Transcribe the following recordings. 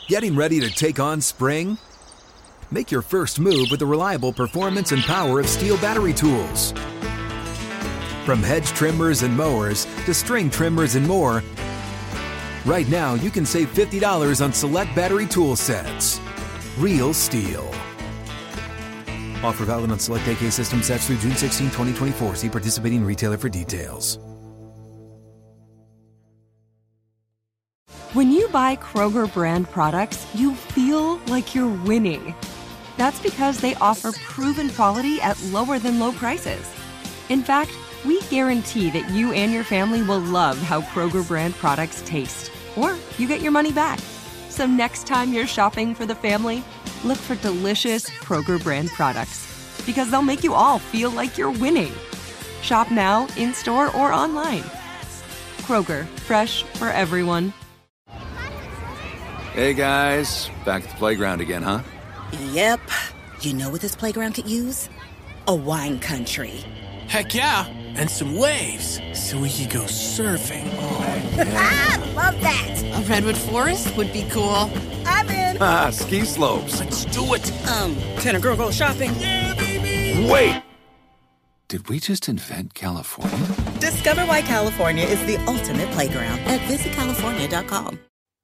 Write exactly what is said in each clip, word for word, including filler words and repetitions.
Getting ready to take on spring? Make your first move with the reliable performance and power of Steel battery tools. From hedge trimmers and mowers to string trimmers and more, right now you can save fifty dollars on select battery tool sets. Real Steel. Offer valid on select A K system sets through June sixteenth, twenty twenty-four. See participating retailer for details. When you buy Kroger brand products, you feel like you're winning. That's because they offer proven quality at lower than low prices. In fact, we guarantee that you and your family will love how Kroger brand products taste, or you get your money back. So next time you're shopping for the family, look for delicious Kroger brand products, because they'll make you all feel like you're winning. Shop now, in-store, or online. Kroger, fresh for everyone. Hey guys, back at the playground again, huh? Yep. You know what this playground could use? A wine country. Heck yeah, and some waves so we could go surfing. Oh, yeah. Ah, love that. A redwood forest would be cool. I'm in. Ah, ski slopes. Let's do it. Um, can a girl go shopping? Yeah, baby. Wait! Did we just invent California? Discover why California is the ultimate playground at visit california dot com.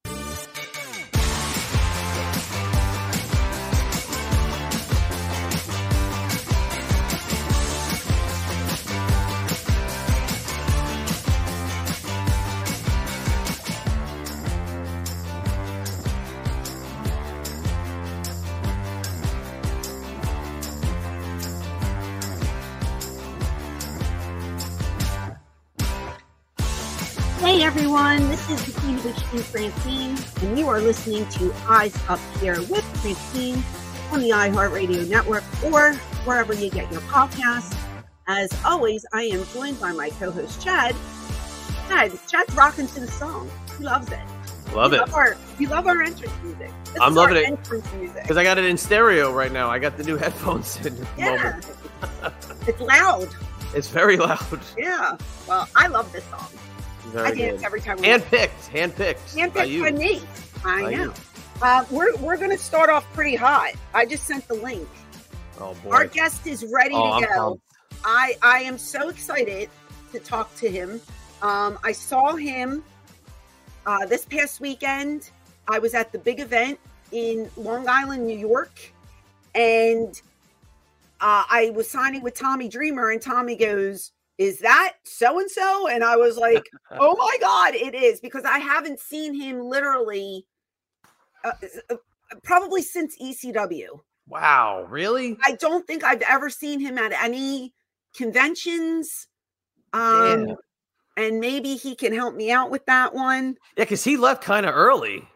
Hey everyone, this is the Queen of Extreme Francine, and you are listening to Eyes Up Here with Francine on the iHeartRadio Network or wherever you get your podcasts. As always, I am joined by my co-host Chad. Chad, Chad's rocking to the song. He loves it. Love we it. Love our, we love our entrance music. This I'm is loving our it entrance music because I got it in stereo right now. I got the new headphones in. At the Yeah, moment. it's loud. It's very loud. Yeah, well, I love this song. Very I dance good. every time we Handpicked, handpicked. Handpicked by you. by me. I By know. you. Uh, we're we're going to start off pretty hot. I just sent the link. Oh boy. Our guest is ready Oh, to I'm go. pumped. I I am so excited to talk to him. Um, I saw him uh, this past weekend. I was at the big event in Long Island, New York, and uh, I was signing with Tommy Dreamer, and Tommy goes, "Is that so-and-so?" And I was like, "Oh my God, it is," because I haven't seen him literally uh, uh, probably since E C W. Wow, really? I don't think I've ever seen him at any conventions. Um, Damn. and maybe he can help me out with that one Yeah, because he left kind of early.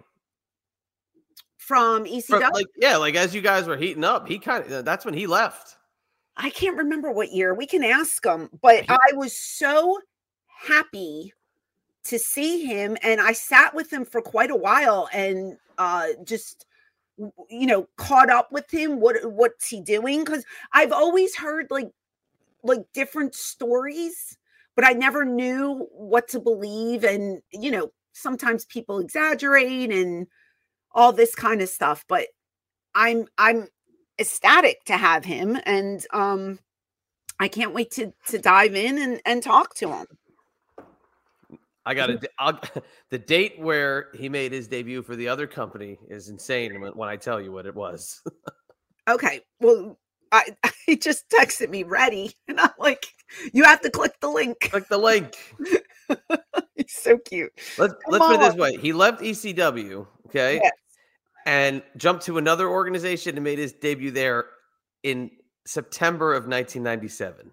from E C W. From, like, yeah, like as you guys were heating up, he kind of that's when he left. I can't remember what year. We can ask him, but I was so happy to see him, and I sat with him for quite a while and uh, just, you know, caught up with him. What what's he doing? Because I've always heard like like different stories, but I never knew what to believe. And you know, sometimes people exaggerate and all this kind of stuff. But I'm I'm. ecstatic to have him, and um I can't wait to to dive in and and talk to him. I got a, I'll, the date where he made his debut for the other company is insane when, when I tell you what it was. Okay, well, I he just texted me ready, and I'm like, you have to click the link. Click the link. He's so cute. Let's Come let's put it this on. way: he left E C W, okay, Yes. and jumped to another organization and made his debut there in September of nineteen ninety-seven.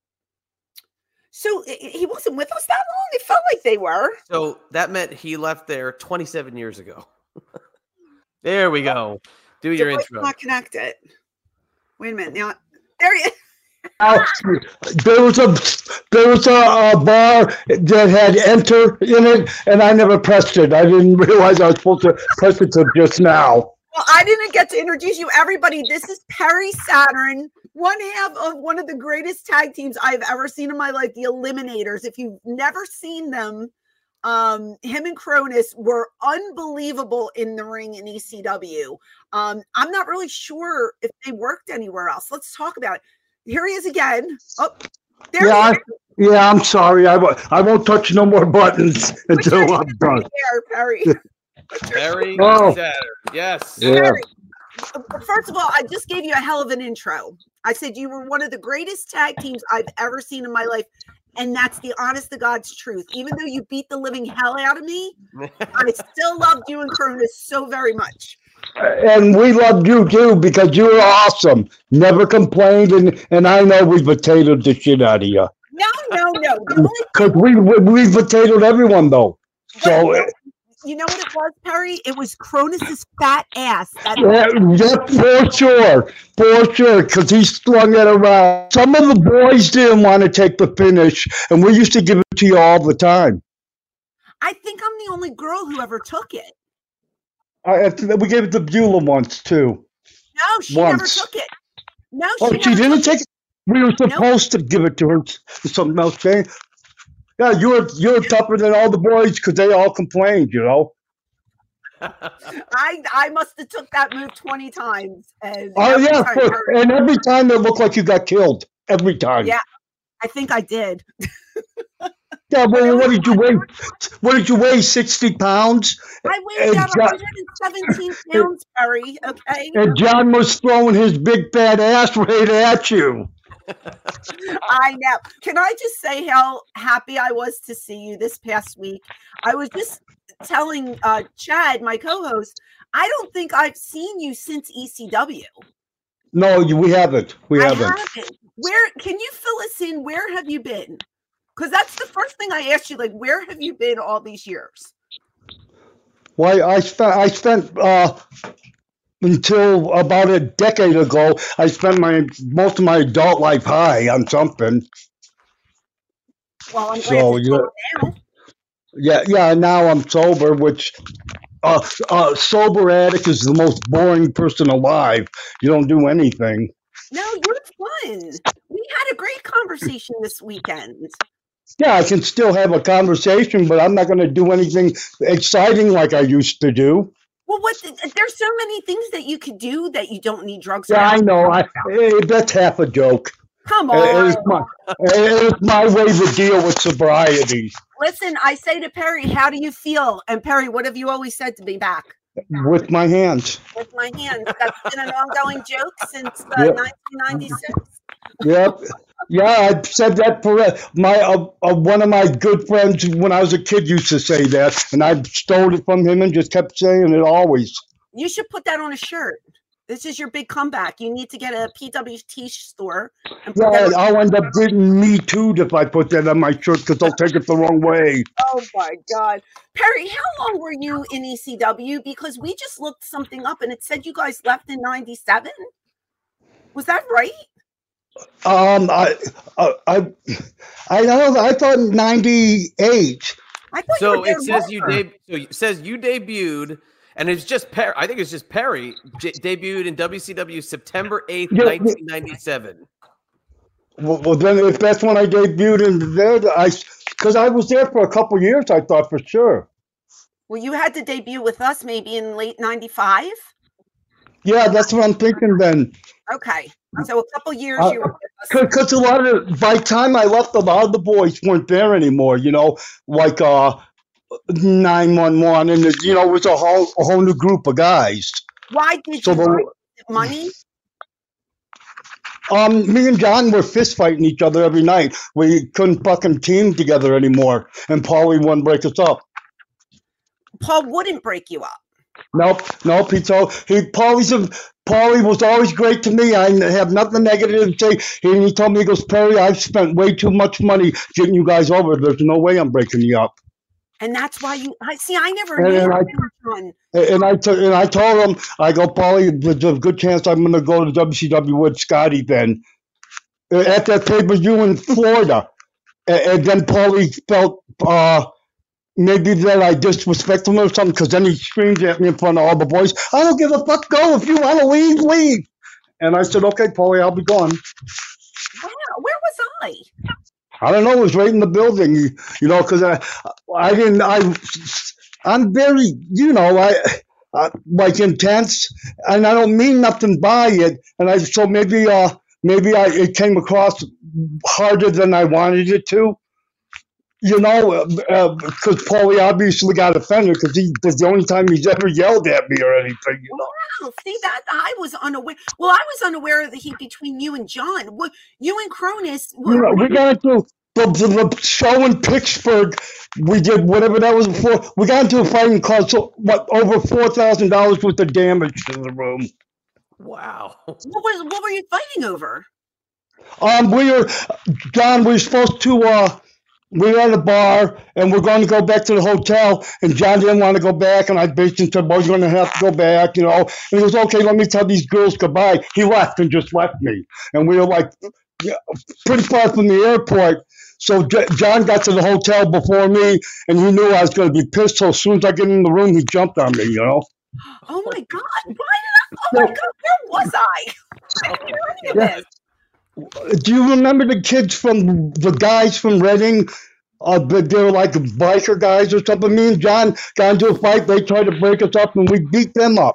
So i- he wasn't with us that long. It felt like they were. So that meant he left there twenty-seven years ago. There we go. Do your Device intro. Not connected. Wait a minute. Now there he is. There was a there was a, a bar that had enter in it, and I never pressed it. I didn't realize I was supposed to press it till just now. Well, I didn't get to introduce you, everybody. This is Perry Saturn, one half of one of the greatest tag teams I've ever seen in my life, the Eliminators. If you've never seen them, Um, him and Cronus were unbelievable in the ring in E C W. Um, I'm not really sure if they worked anywhere else. Let's talk about it. Here he is again. Oh, there yeah, he is. I, yeah, I'm sorry. I, w- I won't touch no more buttons until I'm done. There, Perry. Perry Oh. Saturn. Yes. Yeah. Perry, first of all, I just gave you a hell of an intro. I said you were one of the greatest tag teams I've ever seen in my life. And that's the honest to God's truth. Even though you beat the living hell out of me, I still loved you and Cronus so very much. And we loved you too because you were awesome. Never complained, and, and I know we potatoed the shit out of you. No, no, no. The only Because we, we we potatoed everyone though. So But you know what it was, Perry? It was Cronus's fat ass. That yeah, yeah, for sure, for sure. Because he slung it around. Some of the boys didn't want to take the finish, and we used to give it to you all the time. I think I'm the only girl who ever took it. I, we gave it to Beulah once too. No, she Once. never took it. No, she, Oh, never she didn't took take it. We were supposed to give it to her. Something else, Jane. Yeah, you were you were tougher than all the boys because they all complained, you know. I I must have took that move twenty times. And Oh every yeah, time for, her- and every time it looked like you got killed. Every time. yeah, I think I did. Yeah. Well, what did you weigh? What did you weigh? Sixty pounds. I weighed And down John- one hundred seventeen pounds, Perry. Okay. And John was throwing his big fat ass right at you. I know. Can I just say how happy I was to see you this past week? I was just telling uh, Chad, my co-host, I don't think I've seen you since E C W. No, you, we haven't. We I haven't. haven't. Where can you fill us in? Where have you been? Because that's the first thing I asked you. Like, where have you been all these years? Why I spent I spent uh, until about a decade ago. I spent my most of my adult life high on something. Well, I'm glad So to yeah, know now. yeah, yeah. Now I'm sober, which uh, uh, sober addict is the most boring person alive. You don't do anything. No, you're fun. We had a great conversation this weekend. Yeah, I can still have a conversation, but I'm not going to do anything exciting like I used to do. Well, what? There's so many things that you could do that you don't need drugs. Yeah, I around. know. I, eh, that's half a joke. Come Eh, on. It's my, eh, it's my way to deal with sobriety. Listen, I say to Perry, how do you feel? And Perry, what have you always said to me back? With my hands. With my hands. That's been an ongoing joke since uh, Yep. nineteen ninety-six. Yep. Yeah, I've said that for my uh, uh, one of my good friends when I was a kid used to say that, and I stole it from him and just kept saying it always. You should put that on a shirt. This is your big comeback. You need to get a P W T store. And put Yeah, that on- I'll end up getting me too if I put that on my shirt because they'll take it the wrong way. Oh my God. Perry, how long were you in E C W? Because we just looked something up and it said you guys left in ninety-seven. Was that right? Um, I, I, I, I don't know. I thought ninety-eight. I thought you So were there it says you longer. deb- so it says you debuted, and it's just Perry. I think it's just Perry j- debuted in W C W September eighth, Yeah, yeah. nineteen ninety-seven. Well, well, then if that's when I debuted in there, I because I was there for a couple years. I thought for sure. Well, you had to debut with us maybe in late ninety-five. Yeah, that's what I'm thinking then. Okay. So a couple years Uh, you were with us. Because a lot of by the time I left, a lot of the boys weren't there anymore. You know, like uh, nine one one, and it, you know, it was a whole a whole new group of guys. Why did So you the- want money? Um, me and John were fist fighting each other every night. We couldn't fucking team together anymore, and Paulie wouldn't break us up. Paul wouldn't break you up. Nope, nope. He told he Paulie's a, Paulie was always great to me. I have nothing negative to say. And he told me, he goes, Perry, I've spent way too much money getting you guys over. There's no way I'm breaking you up. And that's why you I see I never And knew then I- you were on. And I t- and I told him, I go, Paulie, there's a good chance I'm going to go to W C W with Scotty then. Uh, At that pay-per-view in Florida. And, and then Paulie felt uh, maybe that I disrespect him or something, because then he screamed at me in front of all the boys, I don't give a fuck, go. If you want to leave, leave. And I said, okay, Paulie, I'll be gone. Wow, where was I? I don't know. It was right in the building, you, you know, because I, I didn't. I, I'm very, you know, I, I like intense, and I don't mean nothing by it. And I so maybe, uh, maybe I it came across harder than I wanted it to. You know, because uh, uh, Paulie obviously got offended because he was the only time he's ever yelled at me or anything. You know? Wow, see that I was unaware. Well, I was unaware of the heat between you and John. What you and Cronus? You know, we got into the, the, the show in Pittsburgh. We did whatever that was before. We got into a fight and caused so, what over four thousand dollars worth of damage to the room. Wow. What was what were you fighting over? Um, we were John. We were supposed to. Uh, We were at a bar, and we're going to go back to the hotel, and John didn't want to go back, and I basically said, well, you're going to have to go back, you know. And he goes, okay, let me tell these girls goodbye. He left and just left me. And we were, like, yeah, pretty far from the airport. So J- John got to the hotel before me, and he knew I was going to be pissed. So as soon as I get in the room, he jumped on me, you know. Oh, my God. Why did I? Oh, my God. Where was I? I didn't hear any of Yeah. this. Do you remember the kids from the guys from Reading? Uh, but they were like biker guys or something. Me and John got into a fight. They tried to break us up, and we beat them up.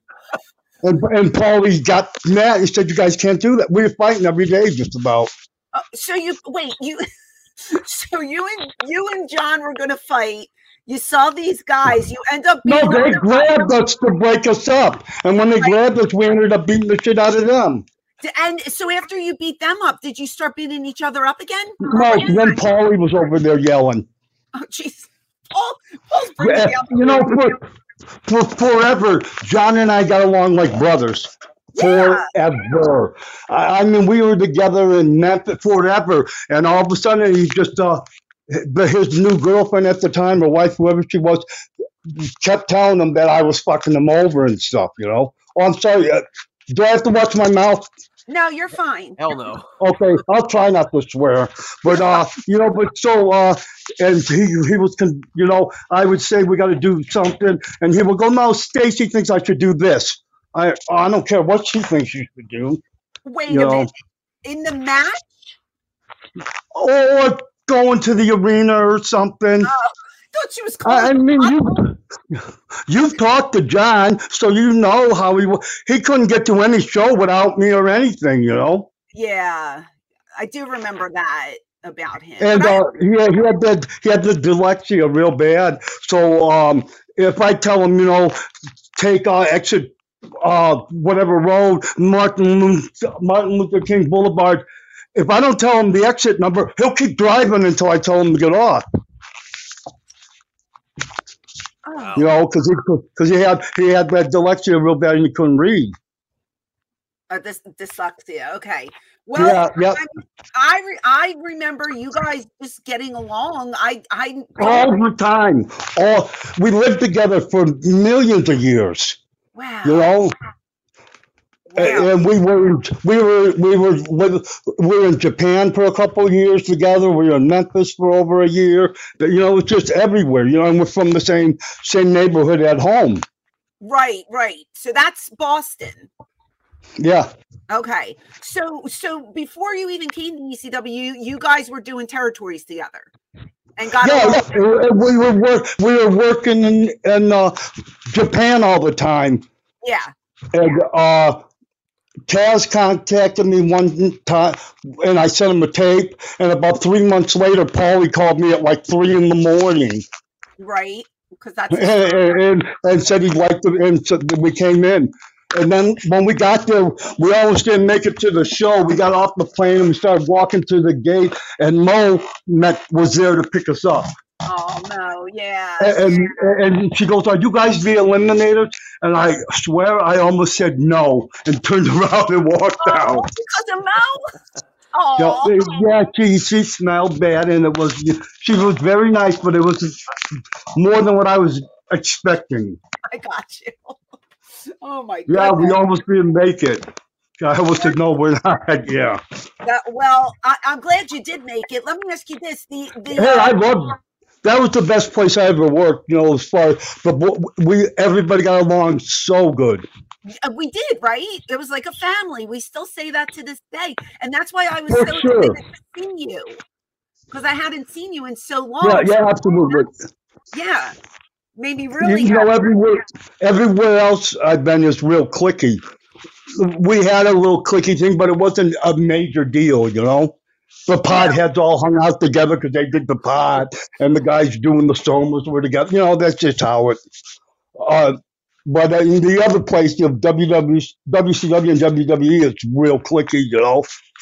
And, and Paulie got mad. He said, "You guys can't do that." We were fighting every day, just about. Uh, so you wait. You. So you and you and John were going to fight. You saw these guys. You end up. No, beating they them. grabbed us to break us up, and when they grabbed us, we ended up beating the shit out of them. And so after you beat them up, did you start beating each other up again? No, then Paulie was over there yelling. Oh, jeez. Paul, Paul's bringing Yeah, me up. you know, for, for forever, John and I got along like brothers. Yeah. Forever. I, I mean, we were together in Memphis forever, and all of a sudden, he just, uh, but his new girlfriend at the time, or wife, whoever she was, kept telling him that I was fucking him over and stuff, you know? Oh, I'm sorry. Uh, do I have to watch my mouth? No, you're fine. Hell no. Okay, I'll try not to swear, but uh, you know, but so uh, and he he was, con- you know, I would say we got to do something, and he would go, no, Stacy thinks I should do this. I I don't care what she thinks you should do. Wait You a know. minute. In the match? Or going to the arena or something. Oh, I thought she was calling. I, I mean, you you've talked to John, so you know how he wa- he couldn't get to any show without me or anything, you know. Yeah, I do remember that about him. And But I- uh, he, had, he had the he had the dyslexia real bad. So um, if I tell him, you know, take uh, exit uh, whatever road, Martin Luther, Martin Luther King Boulevard, if I don't tell him the exit number, he'll keep driving until I tell him to get off. oh, You know, because he because he had he had that dyslexia real bad and he couldn't read. uh, this dyslexia. Okay. Well, Yeah, yeah. I, I re- I remember you guys just getting along. I I All the time. All we lived together for millions of years. wow. You know. And wow. and we were in, we were we were with, we were in Japan for a couple of years together. We were in Memphis for over a year. You know, it's just everywhere. You know, and we're from the same same neighborhood at home. Right, right. So that's Boston. Yeah, Okay. So so before you even came to E C W, you guys were doing territories together and got yeah. along. yeah. We were work we were working in in uh, Japan all the time, Yeah. and uh, Taz contacted me one time, and I sent him a tape. And about three months later, Paulie called me at like three in the morning. Right. Because that's and, and, and said he liked it, and so we came in. And then when we got there, we almost didn't make it to the show. We got off the plane and we started walking to the gate, and Mo met, was there to pick us up. oh no, yeah. And, and and she goes, "Are you guys the Eliminators?" And I swear I almost said no and turned around and walked Oh, out. because of Mo? Oh, Yeah, yeah, she she smelled bad, and it was she was very nice, but it was more than what I was expecting. I got you. Oh my god. Yeah, we almost didn't make it. I almost said no, we're not. Yeah. That, well, I, I'm glad you did make it. Let me ask you this: the the Hey, I uh, loved that. Was the best place I ever worked. You know, as far but we everybody got along so good. uh, we did, right? It was like a family. We still say that to this day, and that's why I was For so sure. excited to see you. because I hadn't seen you in so long. Yeah, yeah, absolutely. Yeah, made me really You know, happy. everywhere, everywhere else I've been is real clicky. We had a little clicky thing, but it wasn't a major deal, you know? The pod heads all hung out together because they did the pod, and the guys doing the somas were together. You know, that's just how it. Uh, but in the other place, you know, W W E, W C W and W W E, it's real clicky, you know?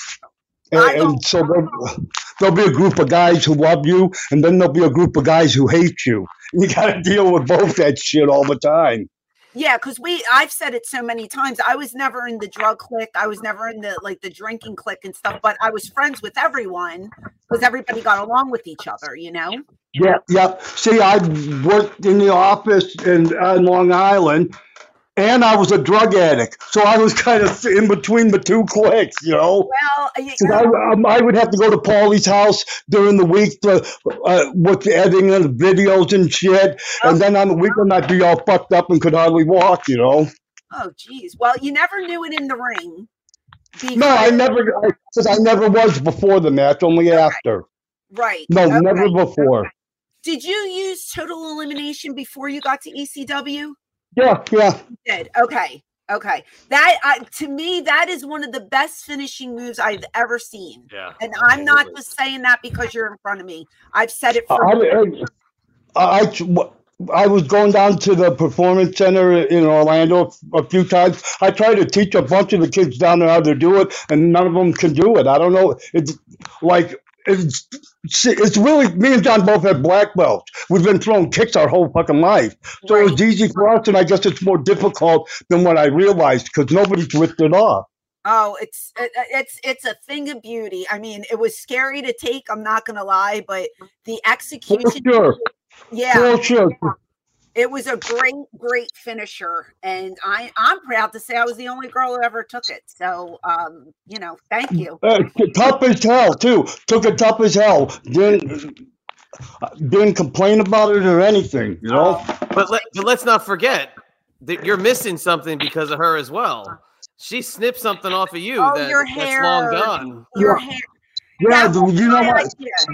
And, and so there'll, there'll be a group of guys who love you, and then there'll be a group of guys who hate you. You got to deal with both that shit all the time. Yeah, because we I've said it so many times. I was never in the drug clique. I was never in the like the drinking clique and stuff, but I was friends with everyone because everybody got along with each other, you know? Yeah, yeah. See, I worked in the office in on Long Island, and I was a drug addict. So I was kind of in between the two cliques, you know? Well, you, I, um, I would have to go to Paulie's house during the week to, uh, with the editing of the videos and shit. And then on the weekend, I'd be all fucked up and could hardly walk, you know? Oh, geez. Well, you never knew it in the ring. Because, no, I never, because I, I never was before the match, only okay. after. Right. No, okay. never before. Okay. Did you use Total Elimination before you got to E C W? Yeah, yeah. You did. Okay. Okay. That uh, to me, that is one of the best finishing moves I've ever seen. Yeah. And I'm not just saying that because you're in front of me. I've said it for I, I, I, I was going down to the Performance Center in Orlando a few times. I tried to teach a bunch of the kids down there how to do it, and none of them can do it. I don't know. It's like it's it's really me and John both have black belts. We've been throwing kicks our whole fucking life, so right. It was easy for us. And I guess it's more difficult than what I realized because nobody's ripped it off. Oh, it's it, it's it's a thing of beauty. I mean, it was scary to take. I'm not gonna lie, but the execution. For sure. Yeah. For sure. It was a great, great finisher, and I, I'm proud to say I was the only girl who ever took it. So, um, you know, thank you. Uh, tough as hell, too. Took it tough as hell. Didn't didn't complain about it or anything, you know. But let, but let's not forget that you're missing something because of her as well. She snipped something off of you oh, that, your that's hair, long gone. Your yeah. hair. Yeah, the, you know what?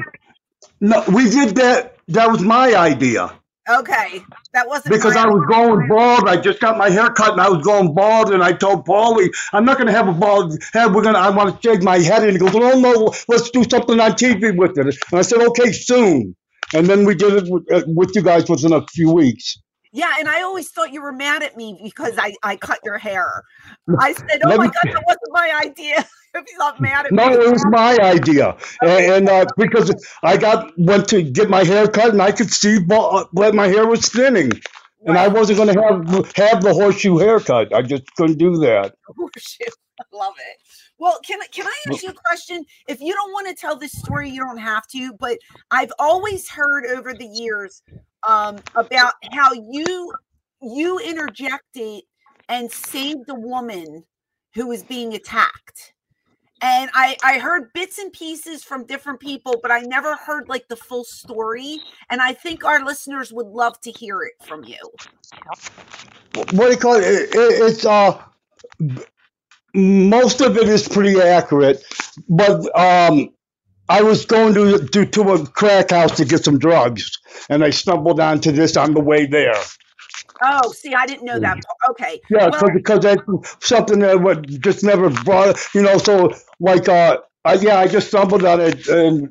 No, we did that. That was my idea. Okay, that wasn't because I was going bald. I just got my hair cut and I was going bald, and I told Paulie, "I'm not going to have a bald head. We're gonna. I want to shave my head." And he goes, "Oh no, let's do something on T V with it." And I said, "Okay, soon." And then we did it with, uh, with you guys within a few weeks. Yeah, and I always thought you were mad at me because I, I cut your hair. I said, "Oh Let my me, God, that wasn't my idea." If he's not mad at no, me. No, it was my idea, okay. and, and uh, because I got went to get my hair cut, and I could see that my hair was thinning, right. And I wasn't going to have have the horseshoe haircut. I just couldn't do that. Horseshoe, I love it. Well, can I can I ask you a question? If you don't want to tell this story, you don't have to. But I've always heard over the years um, about how you you interjected and saved a woman who was being attacked. And I, I heard bits and pieces from different people, but I never heard like the full story. And I think our listeners would love to hear it from you. What do you call it? it, it it's uh, most of it is pretty accurate, but um, I was going to, to to a crack house to get some drugs, and I stumbled onto this on the way there. Oh, see, I didn't know that. Okay. Yeah, well, because that's something that would just never brought, you know, so like, uh, I, yeah, I just stumbled on it and,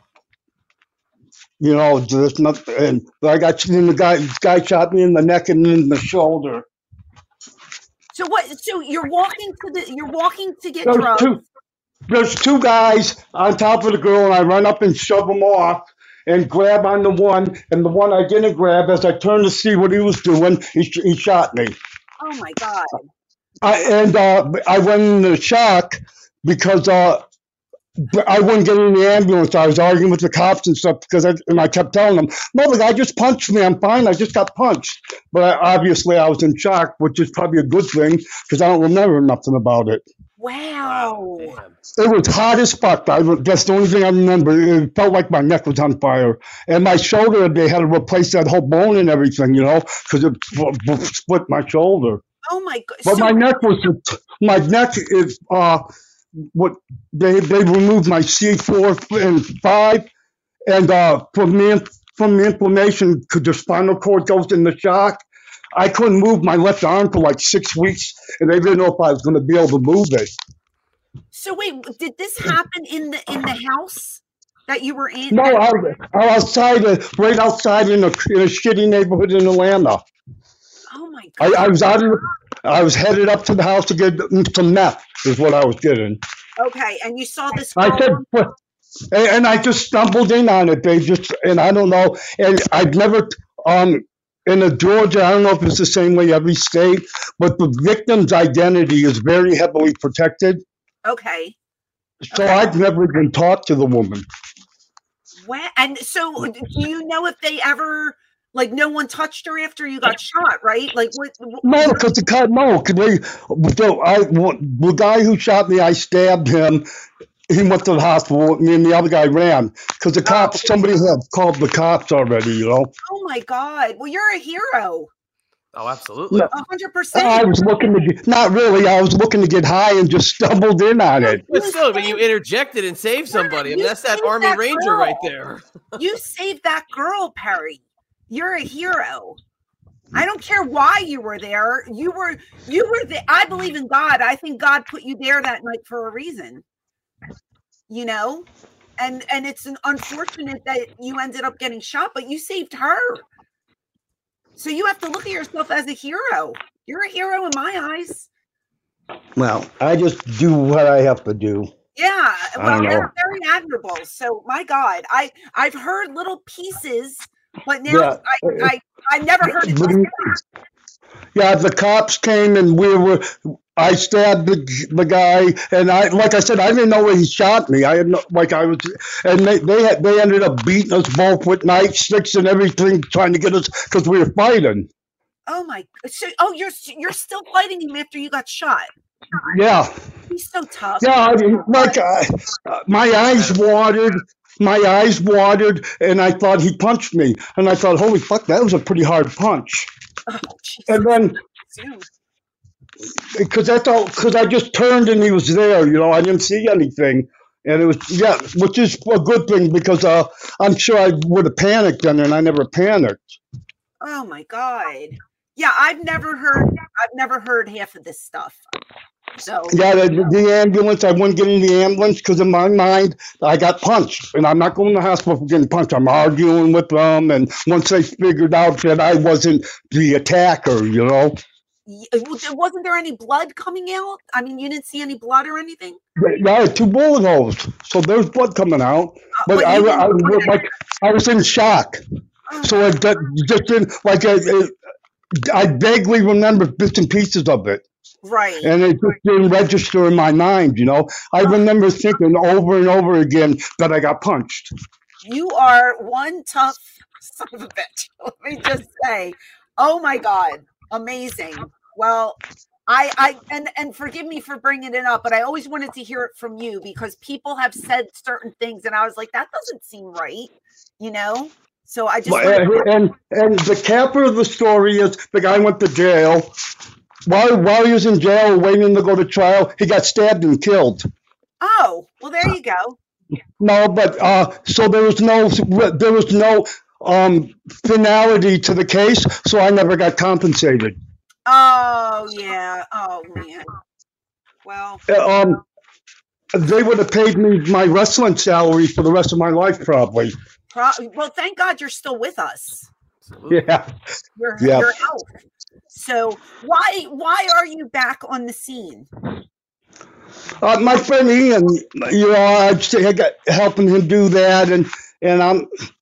you know, just not, and I got, and the guy, guy shot me in the neck and in the shoulder. So what, so you're walking to the, you're walking to get there's drugs. Two, there's two guys on top of the girl, and I run up and shove them off. And grab on the one, and the one I didn't grab, as I turned to see what he was doing, he, he shot me. Oh, my God. I, and uh, I went into shock because uh, I wouldn't get in the ambulance. I was arguing with the cops and stuff, because I, and I kept telling them, no, the guy just punched me. I'm fine. I just got punched. But I, obviously I was in shock, which is probably a good thing, because I don't remember nothing about it. Wow. It was hot as fuck. I, that's the only thing I remember. It felt like my neck was on fire. And my shoulder, they had to replace that whole bone and everything, you know, because it split my shoulder. Oh, my God. But so, my neck was, my neck is, uh, what they they removed my C four and five, and uh, from the from the inflammation, could the spinal cord goes in the shock. I couldn't move my left arm for like six weeks, and they didn't know if I was going to be able to move it. So wait, did this happen in the in the house that you were in? No, I, was- I was outside, uh, right outside in a, in a shitty neighborhood in Atlanta. Oh my I, god! I was out of, I was headed up to the house to get some meth, is what I was getting. Okay, and you saw this I girl. said, "But-" and, and I just stumbled in on it. They just, and I don't know, and I've never, um, in the Georgia, I don't know if it's the same way every state, but the victim's identity is very heavily protected. Okay. So Okay. I've never even talked to the woman. When, and so, do you know if they ever, like, no one touched her after you got shot, right? Like, what? what No, because the guy, no, 'cause they, the, I, the guy who shot me, I stabbed him. He went to the hospital. Me and the other guy ran because the cops. Somebody had called the cops already. You know. Oh my God! Well, you're a hero, Oh, absolutely. a hundred I percent. was looking to get, not really. I was looking to get high and just stumbled in on it. But still, but you interjected and saved somebody. I mean, you that's that saved Army that Ranger girl. right there. You saved that girl, Perry. You're a hero. I don't care why you were there. You were, you were there. I believe in God. I think God put you there that night for a reason. You know, and and it's an unfortunate that you ended up getting shot, but you saved her. So you have to look at yourself as a hero. You're a hero in my eyes. Well, I just do what I have to do. Yeah, I well, don't know. they're very admirable. So my God, I I've heard little pieces, but now Yeah. I, I I never heard it. But- Yeah, the cops came and we were. I stabbed the, the guy, and I, like I said, I didn't know where he shot me. I had no, like I was, and they they had, they ended up beating us both with knife sticks and everything, trying to get us because we were fighting. Oh my! So oh, you're you're still fighting him after you got shot. Yeah, He's so tough. yeah. I mean, like uh, my eyes watered. My eyes watered, and I thought he punched me, and I thought, holy fuck, that was a pretty hard punch. Oh, Jesus. And then. Because I thought, because I just turned and he was there, you know, I didn't see anything, and it was yeah, which is a good thing because uh, I'm sure I would have panicked then, and I never panicked. Oh my God! Yeah, I've never heard. I've never heard half of this stuff. So Yeah, the, the ambulance, I wouldn't get in the ambulance because in my mind I got punched, and I'm not going to the hospital for getting punched. I'm arguing with them, and once they figured out that I wasn't the attacker, you know. y- wasn't there any blood coming out? I mean, you didn't see any blood or anything. Yeah, I had two bullet holes, so there's blood coming out. Uh, But but I, you I, didn't- was like, I was in shock. Oh, So I got- just didn't, like, I, I- I vaguely remember bits and pieces of it, right. and it just didn't register in my mind, you know? I remember thinking over and over again that I got punched. You are one tough son of a bitch. Let me just say, oh my God, amazing. Well, I, I, and and forgive me for bringing it up, but I always wanted to hear it from you because people have said certain things, and I was like, that doesn't seem right, you know. So I just But, wanted to- and, and the capper of the story is the guy went to jail. While, while he was in jail waiting to go to trial, he got stabbed and killed. oh, well, there you go. No, but uh, so there was no there was no um, finality to the case, so I never got compensated. Oh yeah. Oh man. Well, Uh, Um, they would have paid me my wrestling salary for the rest of my life, probably. pro- well, thank God you're still with us. Yeah, Your Yeah. your health. So why why are you back on the scene? uh, my friend Ian, you know, I I got helping him do that, and and I'm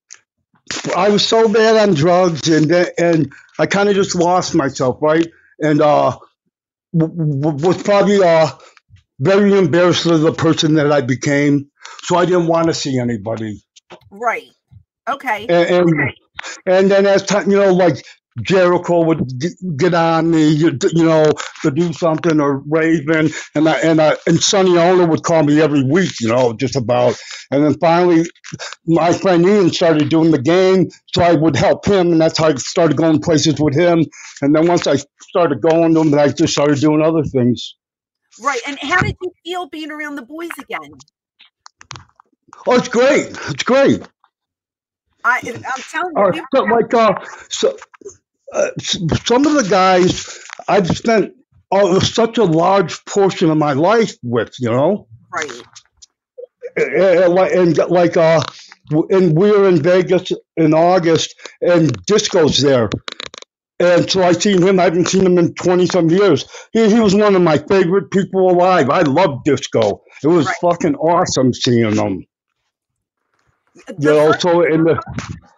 I was so bad on drugs, and and I kind of just lost myself, right? And uh, w- w- was probably uh very embarrassed of the person that I became, so I didn't want to see anybody. Right. Okay. And and, and then as time, you know, like Jericho would g- get on me, you, you know, to do something, or Raven, and I and I and Sonny Owner would call me every week, you know, just about. And then finally, my friend Ian started doing the game, so I would help him, and that's how I started going places with him. And then once I started going to him, then I just started doing other things. Right. And how did you feel being around the boys again? Oh, it's great. It's great. I, I'm telling you. Uh, we so, like, uh, so, uh, s- some of the guys I've spent uh, such a large portion of my life with, you know, right. and, and like, and, like, uh, w- and we were in Vegas in August, and Disco's there. And so I seen him. I haven't seen him in twenty some years. He he was one of my favorite people alive. I love Disco. It was Right. fucking awesome seeing him. The You know, first- so in the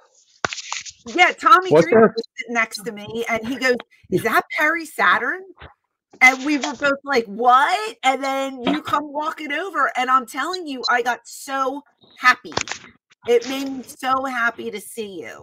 yeah, Tommy What's Dreamer that? was sitting next to me, and he goes, "Is that Perry Saturn?" And we were both like, "What?" And then you come walking over, and I'm telling you, I got so happy. It made me so happy to see you.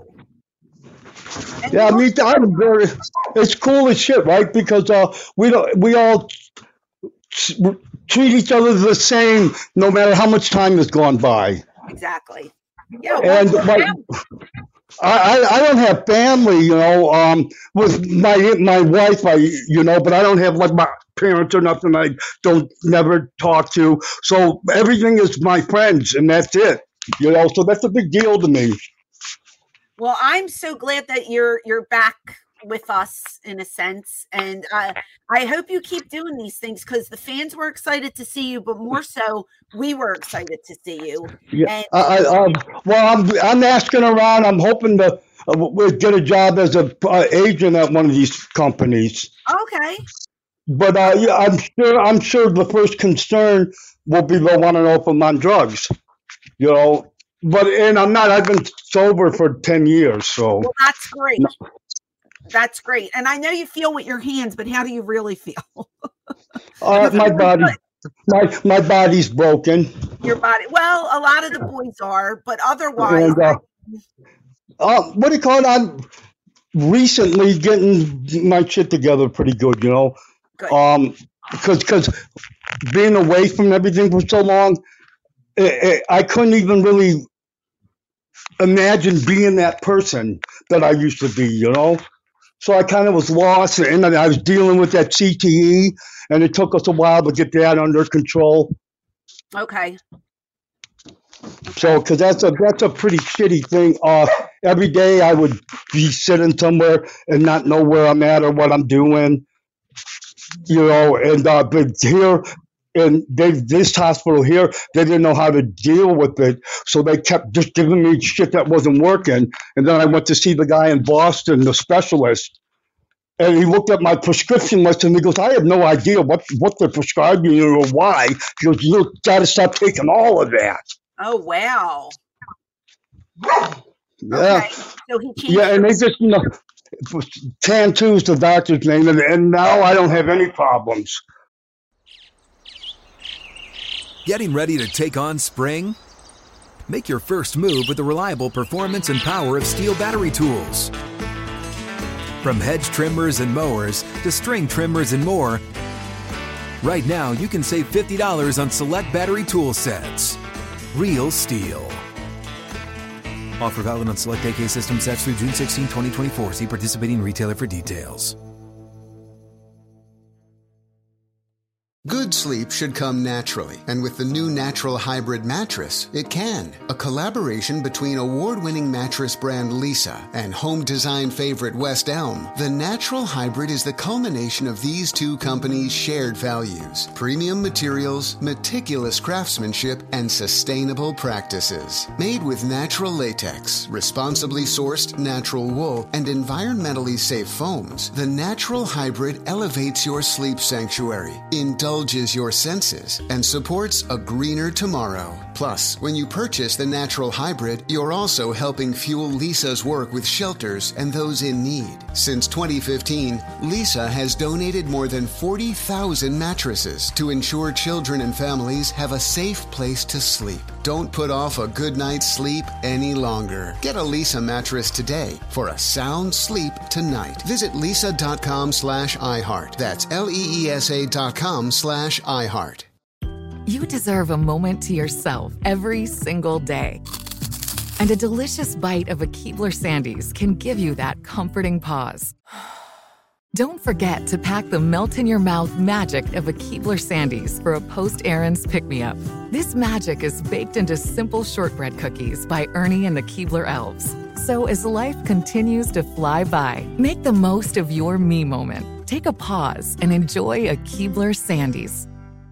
And yeah, I you mean, I'm very. It's cool as shit, right? Because uh, we don't, we all s- treat each other the same, no matter how much time has gone by. exactly. Yeah, And well, like, I, I I don't have family, you know. Um, with my my wife, I you know, but I don't have like my parents or nothing. I don't never talk to. So everything is my friends, and that's it. You know, so that's a big deal to me. Well, I'm so glad that you're you're back with us in a sense, and uh, I hope you keep doing these things because the fans were excited to see you, but more so, we were excited to see you. Yeah. And I, I, um, well, I'm I'm asking around. I'm hoping to uh, w- get a job as a uh, agent at one of these companies. okay, But uh, yeah, I'm sure I'm sure the first concern will be they'll want to know if I'm on drugs. You know, but and I'm not. I've been sober for ten years, so well, that's great. That's great, and I know you feel with your hands, but how do you really feel? uh, my body, my my body's broken. Your body. Well, a lot of the boys are, but otherwise, And uh, uh, what do you call it? I'm recently getting my shit together pretty good. You know, good. um, because because being away from everything for so long, I, I I couldn't even really imagine being that person that I used to be. You know. So I kind of was lost, and then I was dealing with that C T E, and it took us a while to get that under control. Okay. So, because that's a that's a pretty shitty thing. Uh, every day I would be sitting somewhere and not know where I'm at or what I'm doing, you know. And uh, but here in they, this hospital here, they didn't know how to deal with it, so they kept just giving me shit that wasn't working. And then I went to see the guy in Boston, the specialist. And he looked at my prescription list and he goes, I have no idea what, what they're prescribing you or why. He goes, you got to stop taking all of that. Oh wow. Yeah. Okay. So he changed. Yeah, and they just, you know, Tantu's the doctor's name, and, and now I don't have any problems. Getting ready to take on spring? Make your first move with the reliable performance and power of Steel battery tools. From hedge trimmers and mowers to string trimmers and more, right now you can save fifty dollars on select battery tool sets. Real Steel. Offer valid on select A K system sets through June sixteenth, twenty twenty-four. See participating retailer for details. Good sleep should come naturally, and with the new Natural Hybrid mattress, it can. A collaboration between award-winning mattress brand Leesa and home design favorite West Elm, the Natural Hybrid is the culmination of these two companies' shared values: premium materials, meticulous craftsmanship, and sustainable practices. Made with natural latex, responsibly sourced natural wool, and environmentally safe foams, the Natural Hybrid elevates your sleep sanctuary, indulges your senses, and supports a greener tomorrow. Plus, when you purchase the Natural Hybrid, you're also helping fuel Leesa's work with shelters and those in need. Since twenty fifteen, Leesa has donated more than forty thousand mattresses to ensure children and families have a safe place to sleep. Don't put off a good night's sleep any longer. Get a Leesa mattress today for a sound sleep tonight. Visit leesa.com slash iHeart. That's L-E-E-S-A dot com slash iHeart. You deserve a moment to yourself every single day. And a delicious bite of a Keebler Sandies can give you that comforting pause. Don't forget to pack the melt-in-your-mouth magic of a Keebler Sandies for a post-errands pick-me-up. This magic is baked into simple shortbread cookies by Ernie and the Keebler Elves. So as life continues to fly by, make the most of your me moment. Take a pause and enjoy a Keebler Sandies.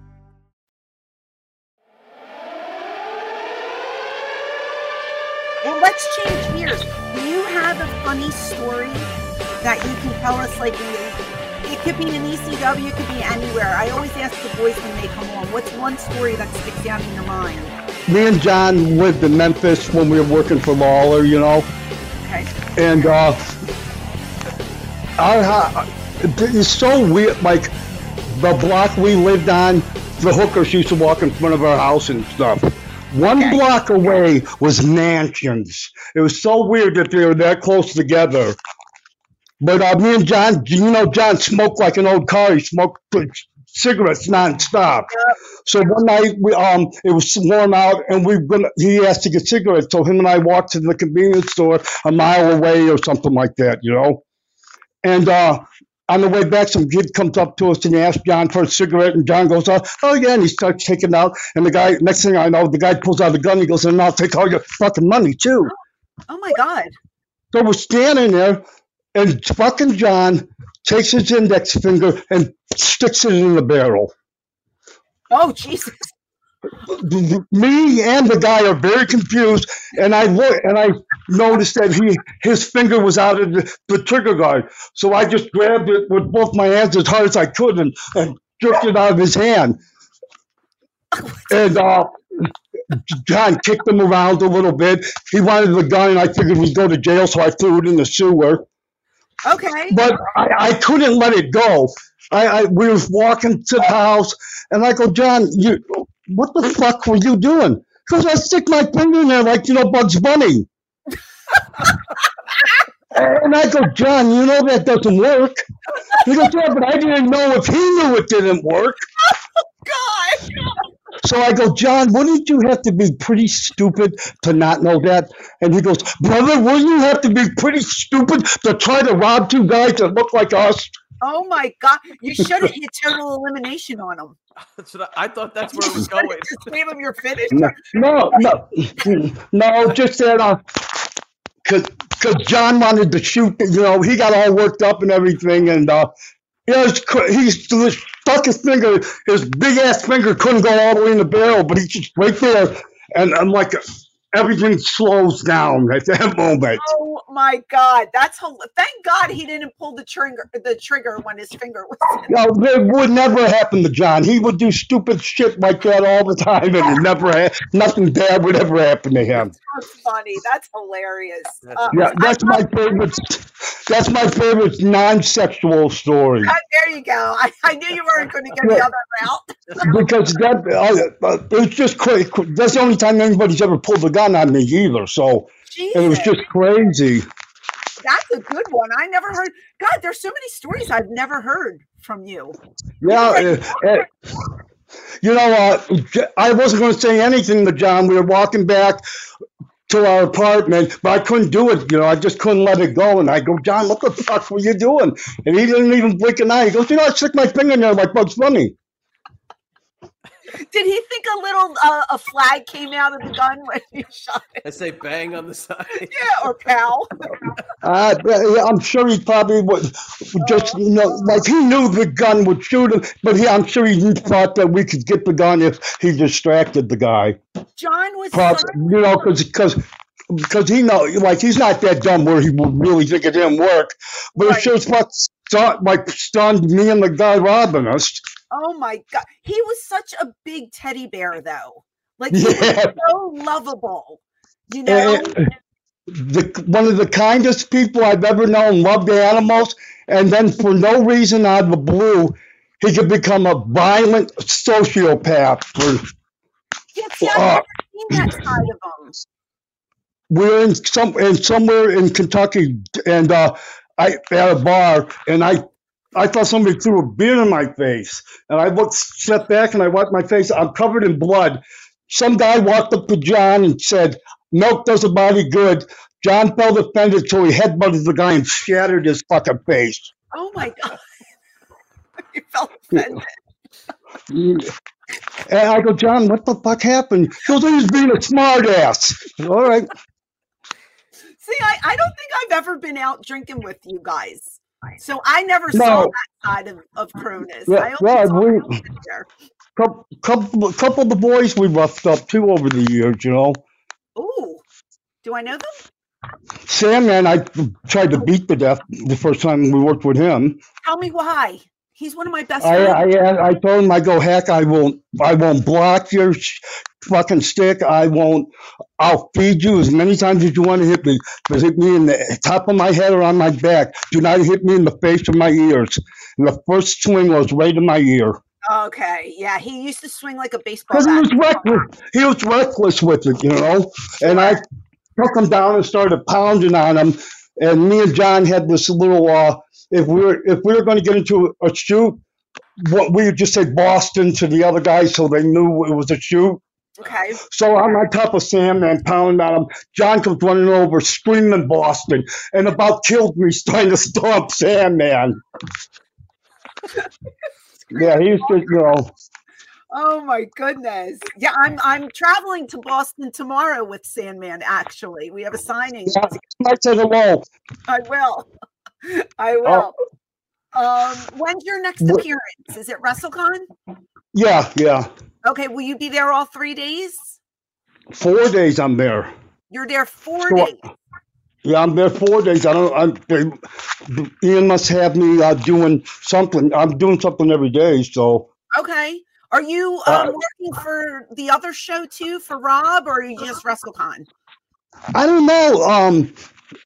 Well, let's change gears. Do you have a funny story that you can tell us? Like, it could be in E C W, it could be anywhere. I always ask the boys when they come on, what's one story that sticks out in your mind? Me and John lived in Memphis when we were working for Lawler, you know. Okay. And uh, our, it's so weird. Like, the block we lived on, the hookers used to walk in front of our house and stuff. One okay. block away was mansions. It was so weird that they were that close together. But uh, me and John, you know, John smoked like an old car. He smoked cigarettes nonstop. Yep. So one night, we um, it was warm out, and we gonna, he asked to get cigarettes. So him and I walked to the convenience store a mile away or something like that, you know. And uh, on the way back, some kid comes up to us and he asks John for a cigarette, and John goes, oh, oh yeah, and he starts taking it out. And the guy, next thing I know, the guy pulls out the gun. He goes, and I'll take all your fucking money too. Oh my God. So we're standing there, and fucking John takes his index finger and sticks it in the barrel. Oh, Jesus. Me and the guy are very confused, and I look and I noticed that he his finger was out of the, the trigger guard. So I just grabbed it with both my hands as hard as I could and, and jerked it out of his hand. And uh, John kicked him around a little bit. He wanted the gun, and I figured we'd go to jail, so I threw it in the sewer. Okay. But I, I couldn't let it go. I, I we were walking to the house, and I go, John, you, what the fuck were you doing? Because I stick my finger in there like, you know, Bugs Bunny. And I go, John, you know that doesn't work. He goes, yeah, but I didn't know if he knew it didn't work. Oh, God. So I go, John, wouldn't you have to be pretty stupid to not know that? And he goes, brother, wouldn't you have to be pretty stupid to try to rob two guys that look like us? Oh my God! You should have hit total elimination on him. That's what I, I thought. That's where it was going. Just leave him. You're finished. No, no, no, no just that. Uh, cause, cause John wanted to shoot. You know, he got all worked up and everything, and uh, you know, he stuck his finger. His big ass finger couldn't go all the way in the barrel, but he just right there, and I'm like. Everything slows down at that moment. Oh my God, that's hol- thank God he didn't pull the trigger. The trigger when his finger was. In. No, it would never happen to John. He would do stupid shit like that all the time, and it never ha- nothing bad would ever happen to him. That's funny. That's hilarious. Uh, yeah, that's my favorite. That's my favorite non-sexual story. Uh, there you go. I, I knew you weren't going to get the other route. Because that uh, uh, it's just crazy. That's the only time anybody's ever pulled a gun on me either. So Jesus. It was just crazy. That's a good one. I never heard. God, there's so many stories I've never heard from you. Yeah. Uh, uh, you know, uh, I wasn't going to say anything to John. We were walking back to our apartment, but I couldn't do it. You know, I just couldn't let it go. And I go, John, what the fuck were you doing? And he didn't even blink an eye. He goes, you know, I stick my finger in there like Bugs Bunny. Did he think a little uh, a flag came out of the gun when you shot it? I say bang on the side. Yeah, or pow. uh, I'm sure he probably would just, you know, like he knew the gun would shoot him, but he, I'm sure he thought that we could get the gun if he distracted the guy. John was, Plus, you know, because because because he know, like he's not that dumb where he would really think it didn't work, but right. It shows what stun, like stunned me and the guy robbing us. Oh my God. He was such a big teddy bear though. Like he yeah. was so lovable. You know? And the, one of the kindest people I've ever known, loved animals, and then for no reason out of the blue, he could become a violent sociopath. For, yeah, see, I've uh, never seen that side of him. We're in some in somewhere in Kentucky, and uh, I at a bar, and I I thought somebody threw a beer in my face, and I looked, stepped back, and I wiped my face. I'm covered in blood. Some guy walked up to John and said, "Milk does a body good." John felt offended, so he headbutted the guy and shattered his fucking face. Oh my God. You felt offended. And I go, John, what the fuck happened? He goes, he's being a smart ass. All right. See, I, I don't think I've ever been out drinking with you guys. So I never No. saw that side of, of Cronus. Yeah, I only yeah, saw we- Cronus there. Couple, couple, couple of the boys we roughed up too over the years, you know. Ooh. Do I know them? Sandman, I tried to beat to death the first time we worked with him. Tell me why. He's one of my best I, friends. I, I told him, I go, heck, I won't, I won't block your sh- fucking stick. I won't. I'll feed you as many times as you want to hit me. But hit me in the top of my head or on my back. Do not hit me in the face or my ears. And the first swing was right in my ear. Okay. Yeah. He used to swing like a baseball Because he was bat. reckless. He was reckless with it, you know. And I took him down and started pounding on him. And me and John had this little. Uh, if we were if we were going to get into a shoot, what we would just say Boston to the other guys so they knew it was a shoot. Okay. So I'm on top of Sandman, pounding on him. John comes running over, screaming Boston, and about killed me trying to stomp Sandman. Yeah, he's just, you know. Oh my goodness. Yeah, I'm I'm traveling to Boston tomorrow with Sandman, actually. We have a signing. Yeah, I said hello. I will. I will. Um, when's your next Wh- appearance? Is it WrestleCon? Yeah, yeah. Okay, will you be there all three days? Four days I'm there. You're there four So- days. Yeah, I'm there four days. I don't. I'm. They, Ian must have me uh, doing something. I'm doing something every day. So Okay. Are you um, working for the other show too for Rob, or are you just WrestleCon? I don't know. Um,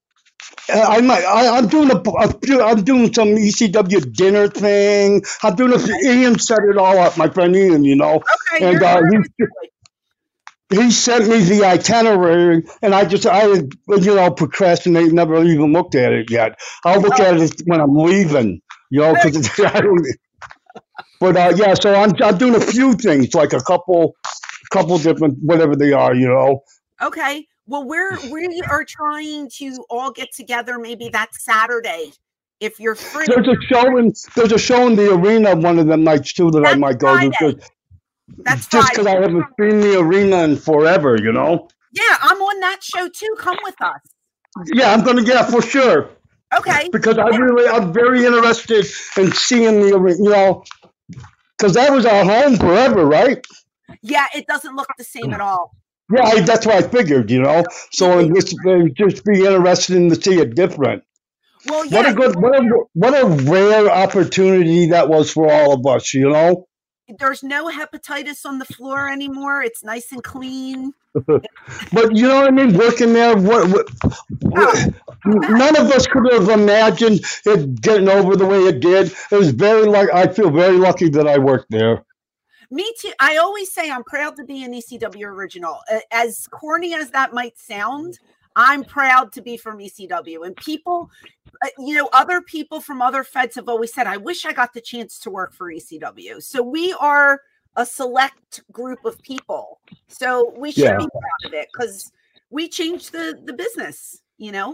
I might. I, I'm doing a. a- I'm doing some E C W dinner thing. I'm doing a. Ian set it all up. My friend Ian, you know. Okay. And you're uh, there he, with Joy. he sent me the itinerary, and I just, I, you know, procrastinate. Never even looked at it yet. I'll look at it when I'm leaving. You know, because I don't. But uh, yeah, so I'm I'm doing a few things, like a couple, couple different whatever they are, you know. Okay. Well, we're we are trying to all get together maybe that Saturday, if you're free. There's a show in there's a show in the arena one of them nights too that I That's might go to. Friday. Just, That's just because Friday. I haven't seen the arena in forever, you know. Yeah, I'm on that show too. Come with us. Yeah, I'm gonna yeah for sure Okay. because I really I'm very interested in seeing the arena, you know, because that was our home forever, right? Yeah, it doesn't look the same at all. Yeah, I, that's what I figured, you know. So in this, it'd just be interested in to see it different. Well, yeah. What a good, what a, what a rare opportunity that was for all of us, you know. There's no hepatitis on the floor anymore. It's nice and clean. But you know what I mean? Working there, what, what, what, none of us could have imagined it getting over the way it did. It was very like I feel very lucky that I worked there. Me too. I always say I'm proud to be an E C W original. A- As corny as that might sound, I'm proud to be from E C W. And people, uh, you know, other people from other feds have always said, I wish I got the chance to work for E C W. So we are a select group of people. So we should Yeah. be proud of it because we changed the, the business, you know?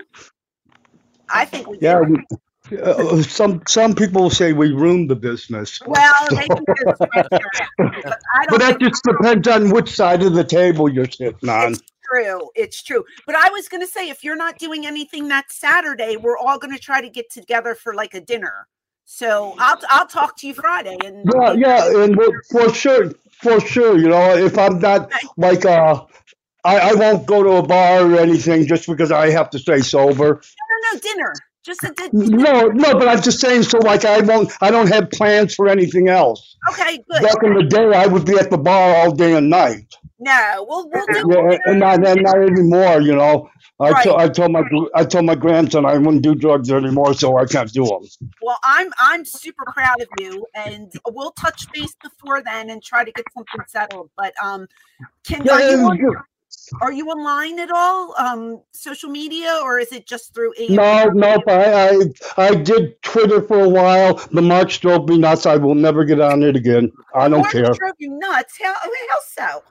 I think we Yeah, did. we- uh, some some people say we ruined the business. Well, they can just scratch their ass, because I don't But that think just depends on which side of the table you're sitting on. It's true. It's true. But I was going to say, if you're not doing anything that Saturday, we're all going to try to get together for like a dinner. So I'll I'll talk to you Friday. And Yeah, yeah, and we- for sure, for sure. You know, if I'm not like uh, I I won't go to a bar or anything just because I have to stay sober. no, no, no, dinner. Just a di- No, no, but I'm just saying. So like, I won't. I don't have plans for anything else. Okay, good. Back in the day, I would be at the bar all day and night. No, we'll we'll do Yeah, dinner. and not, and not anymore. You know, I Right. told I told my I told my grandson I wouldn't do drugs anymore, so I can't do them. Well, I'm I'm super proud of you, and we'll touch base before then and try to get something settled. But um, can Yeah, are you yeah, on, yeah. are you online at all? Um, social media, or is it just through A M P? No, no, I, I I did Twitter for a while. The march drove me nuts. I will never get on it again. I don't March care. drove you nuts. How how so? Come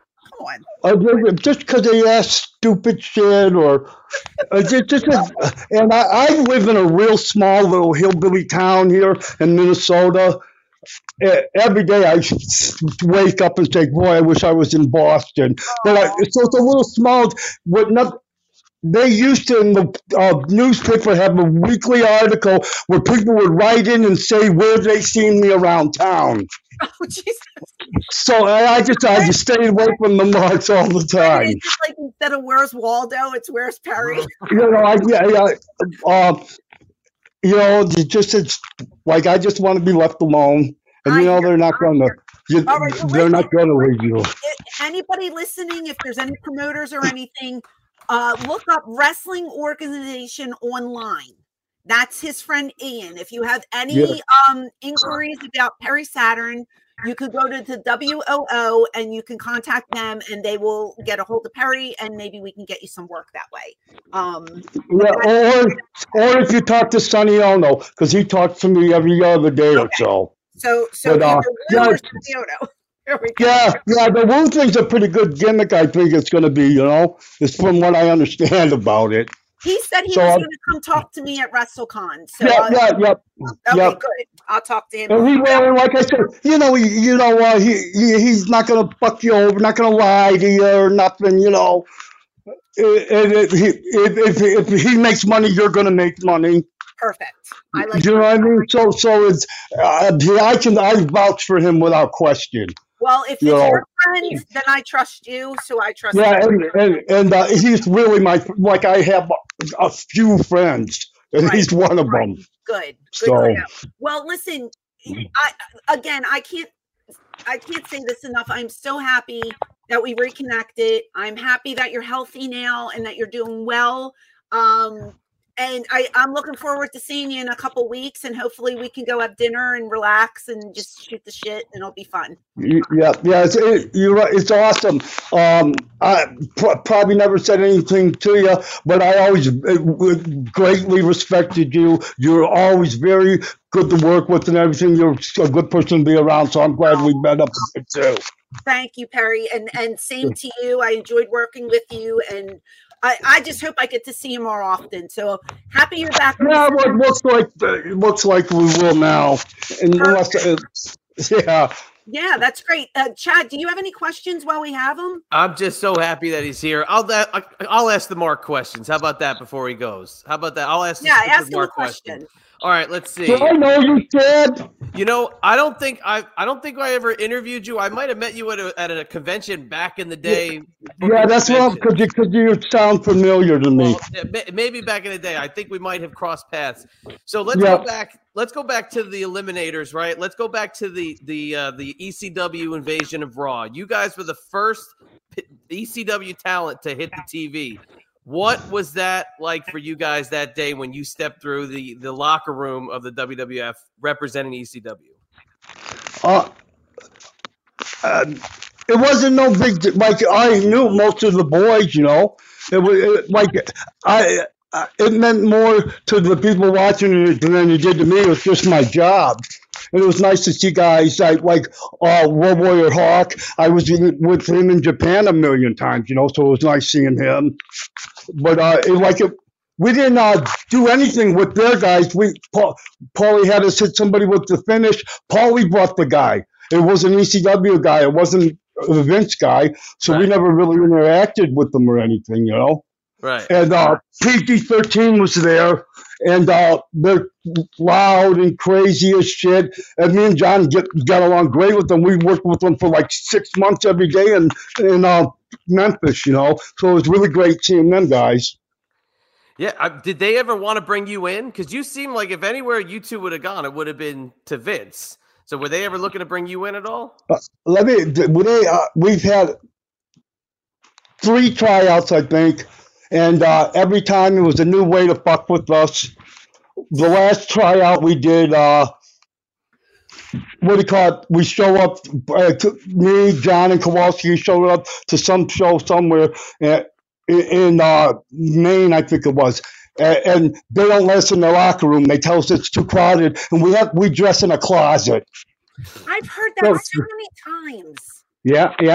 on. Uh, just because they ask stupid shit or uh, just, just a, and I, I live in a real small little hillbilly town here in Minnesota. Uh, every day I wake up and say, boy, I wish I was in Boston. But I, so it's a little small. With not, they used to in the uh, newspaper have a weekly article where people would write in and say where they seen me around town. Oh, Jesus. So I, I just I just stay away from the marks all the time. It's just like instead of where's Waldo, it's where's Perry. You know, I yeah, yeah uh, you know, it just it's like I just want to be left alone, and you know they're not gonna, you, right, well, they're not gonna leave you. Anybody listening, if there's any promoters or anything, uh, look up Wrestling Organization online. That's his friend Ian. If you have any yeah. um, inquiries about Perry Saturn, you could go to the W O O and you can contact them, and they will get a hold of Perry, and maybe we can get you some work that way. Um, yeah, or or if you talk to Sonny Ono, because he talks to me every other day okay. or so. So, so but, uh, yeah, or Sonny Ono. There we go. Yeah, yeah, the Woo thing's a pretty good gimmick. I think it's going to be. You know, it's from what I understand about it. He said he so, was going to come talk to me at WrestleCon. So yeah, I'll, yeah, yeah. Okay, yep. good. I'll talk to him. And he, well, like I said, you know, he, you know, uh, he, he he's not going to fuck you over, not going to lie to you or nothing. You know, if, if, if, if, if he makes money, you're going to make money. Perfect. I like. You know what I mean? So, so it's uh, I can I vouch for him without question. Well, if it's you your know. friend, then I trust you, so I trust yeah, you. and and, and uh, he's really my like I have a, a few friends, and right. he's one of them. Good. Good so, well, listen, I again, I can't, I can't say this enough. I'm so happy that we reconnected. I'm happy that you're healthy now and that you're doing well. Um, And I, I'm looking forward to seeing you in a couple weeks, and hopefully we can go have dinner and relax and just shoot the shit, and it'll be fun. Yeah, yeah, it's, it, you're right. It's awesome. Um, I pr- probably never said anything to you, but I always uh, greatly respected you. You're always very good to work with and everything. You're a good person to be around, so I'm glad we met up too. Thank you, Perry, and and same to you. I enjoyed working with you, and I, I just hope I get to see you more often. So happy you're back. Yeah, well, it looks like it looks like we will now. And unless, uh, yeah. Yeah, that's great. Uh, Chad, do you have any questions while we have him? I'm just so happy that he's here. I'll I'll ask the Mark questions. How about that before he goes? How about that? I'll ask. Yeah, the ask him Mark a question. question. All right, let's see. Do I know you, Chad? You know, I don't think I I don't think I ever interviewed you. I might have met you at a at a convention back in the day. Yeah, that's what because you, cause you sound familiar to me. Well, yeah, maybe back in the day. I think we might have crossed paths. So let's yeah. go back. Let's go back to the Eliminators, right? Let's go back to the the uh, the E C W Invasion of Raw. You guys were the first E C W talent to hit the T V. What was that like for you guys that day when you stepped through the, the locker room of the W W F representing E C W? Uh, uh, it wasn't no big, like I knew most of the boys, you know, it was it, like I, I, it meant more to the people watching it than it did to me. It was just my job. And it was nice to see guys like, like uh, World Warrior Hawk. I was in, with him in Japan a million times, you know, so it was nice seeing him. But uh, it, like it, we didn't uh, do anything with their guys. We Paul, Paulie had us hit somebody with the finish. Paulie brought the guy. It was an E C W guy. It wasn't a Vince guy. So right. we never really interacted with them or anything, you know. Right. And uh, P G thirteen was there, and uh, they're loud and crazy as shit. And me and John get, got along great with them. We worked with them for like six months every day in, in uh, Memphis, you know. So it was really great seeing them guys. Yeah. I, did they ever want to bring you in? Because you seem like if anywhere you two would have gone, it would have been to Vince. So were they ever looking to bring you in at all? Uh, let me. They, uh, we've had three tryouts, I think. And uh, every time it was a new way to fuck with us. The last tryout we did, uh, what do you call it? We show up, uh, to, me, John, and Kowalski showed up to some show somewhere in, in uh, Maine, I think it was. And, and they don't let us in the locker room. They tell us it's too crowded, and we have we dress in a closet. I've heard that so, so many times. Yeah, yeah.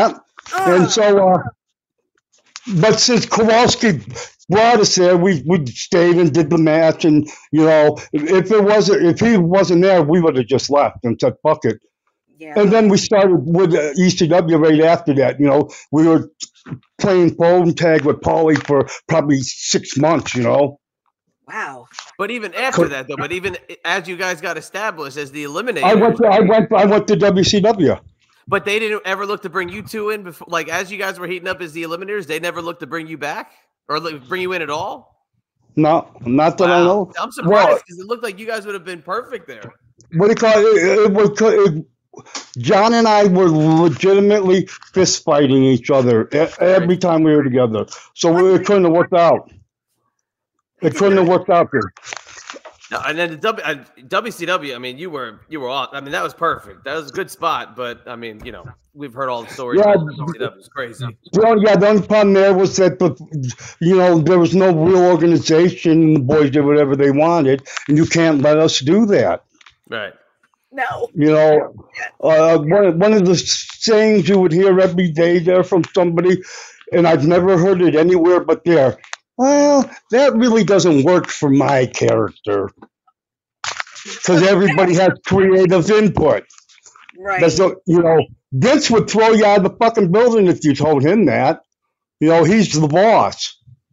And so, uh, but since Kowalski brought us there, we we stayed and did the match. And you know, if it wasn't, if he wasn't there, we would have just left and said, "Fuck it." Yeah. And then we started with uh, E C W right after that. You know, we were playing phone tag with Paulie for probably six months. You know. Wow. But even after that, though, but even as you guys got established as the Eliminator, I went. To, I went. I went to W C W. But they didn't ever look to bring you two in before, like as you guys were heating up as the Eliminators. They never looked to bring you back or like, bring you in at all. No, not that wow. I know. I'm surprised because it looked like you guys would have been perfect there. What do you call it? It, it, was, it John and I were legitimately fist fighting each other every time we were together. So we, it couldn't have worked out. It couldn't have worked out there. No, and then the w, uh, W C W. I mean, you were you were all. I mean, that was perfect. That was a good spot. But I mean, you know, we've heard all the stories. Yeah, That was crazy. Well, yeah, the only problem there was that the, you know, there was no real organization. The boys did whatever they wanted, and you can't let us do that. Right. No. You know, uh, one one of the sayings you would hear every day there from somebody, and I've never heard it anywhere but there. Well, that really doesn't work for my character because everybody has creative input. Right. That's the, you know, Vince would throw you out of the fucking building if you told him that. You know, he's the boss.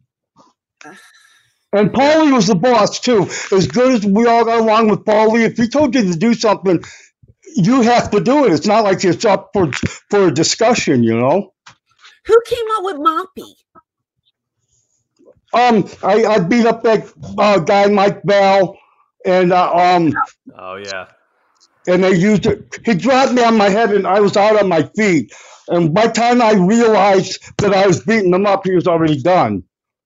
And Paulie was the boss, too. As good as we all got along with Paulie, if he told you to do something, you have to do it. It's not like it's up for, for a discussion, you know? Who came up with Moppy? Um, I, I beat up that uh, guy, Mike Bell, and uh, um. Oh yeah. And they used it. He dropped me on my head, and I was out on my feet. And by the time I realized that I was beating him up, he was already done.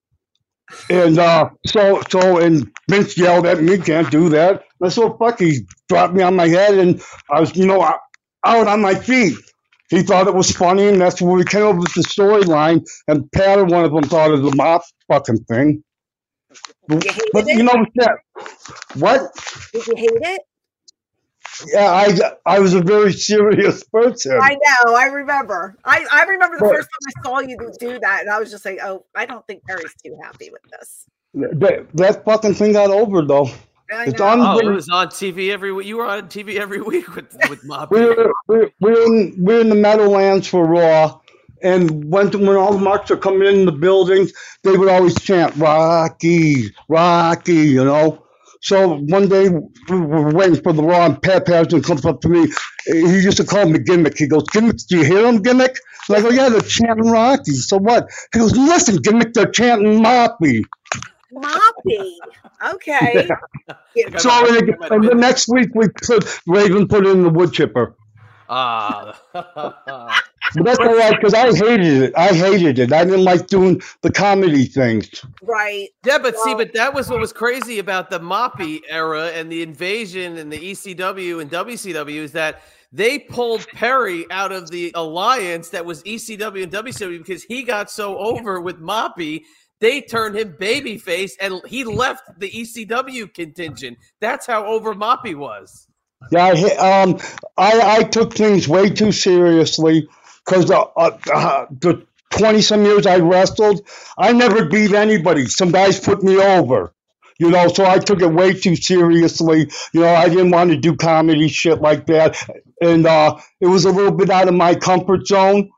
And uh, so, so, and Vince yelled at me, "Can't do that." And I said, "Fuck!" He dropped me on my head, and I was, you know, out on my feet. He thought it was funny, and that's when we came up with the storyline. And Pat, one of them, thought of the mop fucking thing. You hated but it? you know that? What? Did you hate it? Yeah, I I was a very serious person. I know. I remember. I, I remember the But- first time I saw you do that, and I was just like, "Oh, I don't think Perry's too happy with this." That, that fucking thing got over, though. I It's know. Oh, it unbelievable. was on T V every week. You were on T V every week with with Moppy. We're, we're, we're, in, we're in the Meadowlands for Raw, and when when all the marks are coming in the buildings, they would always chant, "Rocky, Rocky," you know? So one day, we were waiting for the Raw, and Pat Patterson comes up to me. He used to call me Gimmick. He goes, "Gimmick, do you hear him, Gimmick?" And I go, "Yeah, they're chanting Rocky. So what?" He goes, "Listen, Gimmick, they're chanting Moppy." Moppy. Okay. So and, and the next week, we put, Raven put in the wood chipper. Ah. But that's all right, because I hated it. I hated it. I didn't like doing the comedy things. Right. Yeah, but see, but that was what was crazy about the Moppy era and the invasion and the E C W and W C W is that they pulled Perry out of the alliance that was E C W and W C W because he got so over with Moppy. They turned him babyface and he left the E C W contingent. That's how over Moppy was. Yeah, I, ha- um, I, I took things way too seriously because uh, uh, uh, the twenty-some years I wrestled, I never beat anybody. Some guys put me over, you know, so I took it way too seriously. You know, I didn't want to do comedy shit like that. And uh, it was a little bit out of my comfort zone.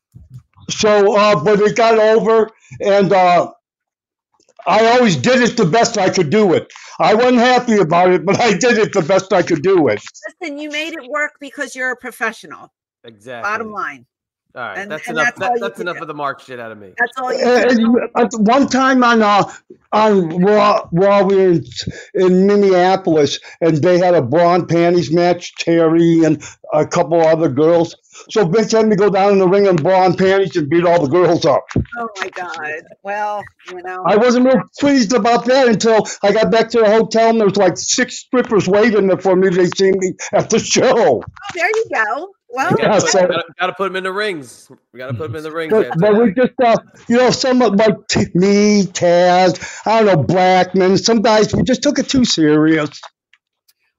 So, uh, but it got over, and uh, I always did it the best I could do it. I wasn't happy about it, but I did it the best I could do it. Listen, you made it work because you're a professional. Exactly. Bottom line. All right, And- that's and enough. that's all That, you that's can enough do. of the Mark shit out of me. That's all you And, can do. and at one time on uh, on Raw, Raw we were in, in Minneapolis, and they had a bra and panties match, Terry and a couple other girls. So Vince had me go down in the ring in bra and panties and beat all the girls up. Oh my God. Well, you know. I wasn't real pleased about that until I got back to the hotel, and there was like six strippers waiting there for me. They see me at the show. Oh, there you go. Well, We gotta, Yeah, put, so- gotta, gotta put him in the rings. We gotta put him in the rings. But, after but that. we just, uh, you know, some of like t- me, Taz, I don't know, Blackman, some guys, we just took it too serious.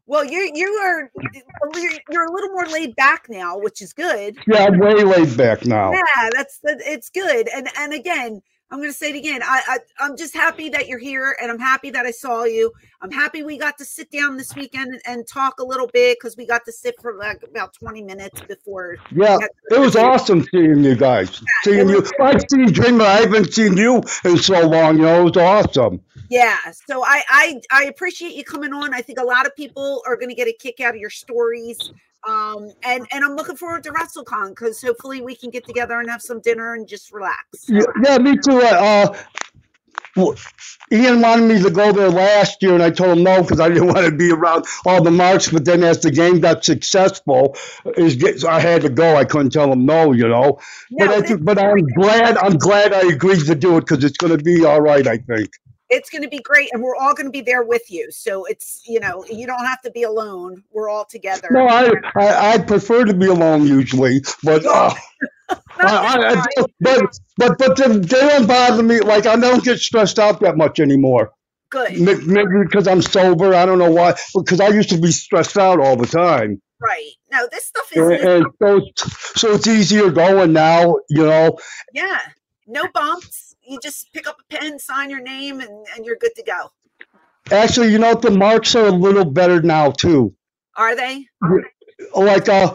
Well, you you are you're, you're a little more laid back now, which is good. Yeah, I'm way laid back now. Yeah, that's that. It's good. And and again, I'm going to say it again. I, I I'm just happy that you're here, and I'm happy that I saw you. I'm happy we got to sit down this weekend and, and talk a little bit because we got to sit for like about twenty minutes before. Yeah, it was awesome seeing you guys. Yeah, seeing you, I've seen Dreamer. I haven't seen you in so long. You know, it was awesome. Yeah, so I, I I appreciate you coming on. I think a lot of people are going to get a kick out of your stories, um, and and I'm looking forward to WrestleCon because hopefully we can get together and have some dinner and just relax. Yeah, yeah me too. Uh, uh, Ian wanted me to go there last year, and I told him no because I didn't want to be around all the marks. But then, as the game got successful, is I had to go. I couldn't tell him no, you know. No, but I, but I'm glad. I'm glad I agreed to do it because it's going to be all right. I think. It's going to be great, and we're all going to be there with you. So it's, you know, you don't have to be alone. We're all together. No, I I, I prefer to be alone usually, but uh, I, I, I, but but but they, they don't bother me. Like I don't get stressed out that much anymore. Good. Maybe because I'm sober. I don't know why. Because I used to be stressed out all the time. Right. No, this stuff is. And, and so, so it's easier going now. You know. Yeah. No bumps. You just pick up a pen, sign your name, and, and you're good to go. Actually, you know, the marks are a little better now, too. Are they? Like, uh,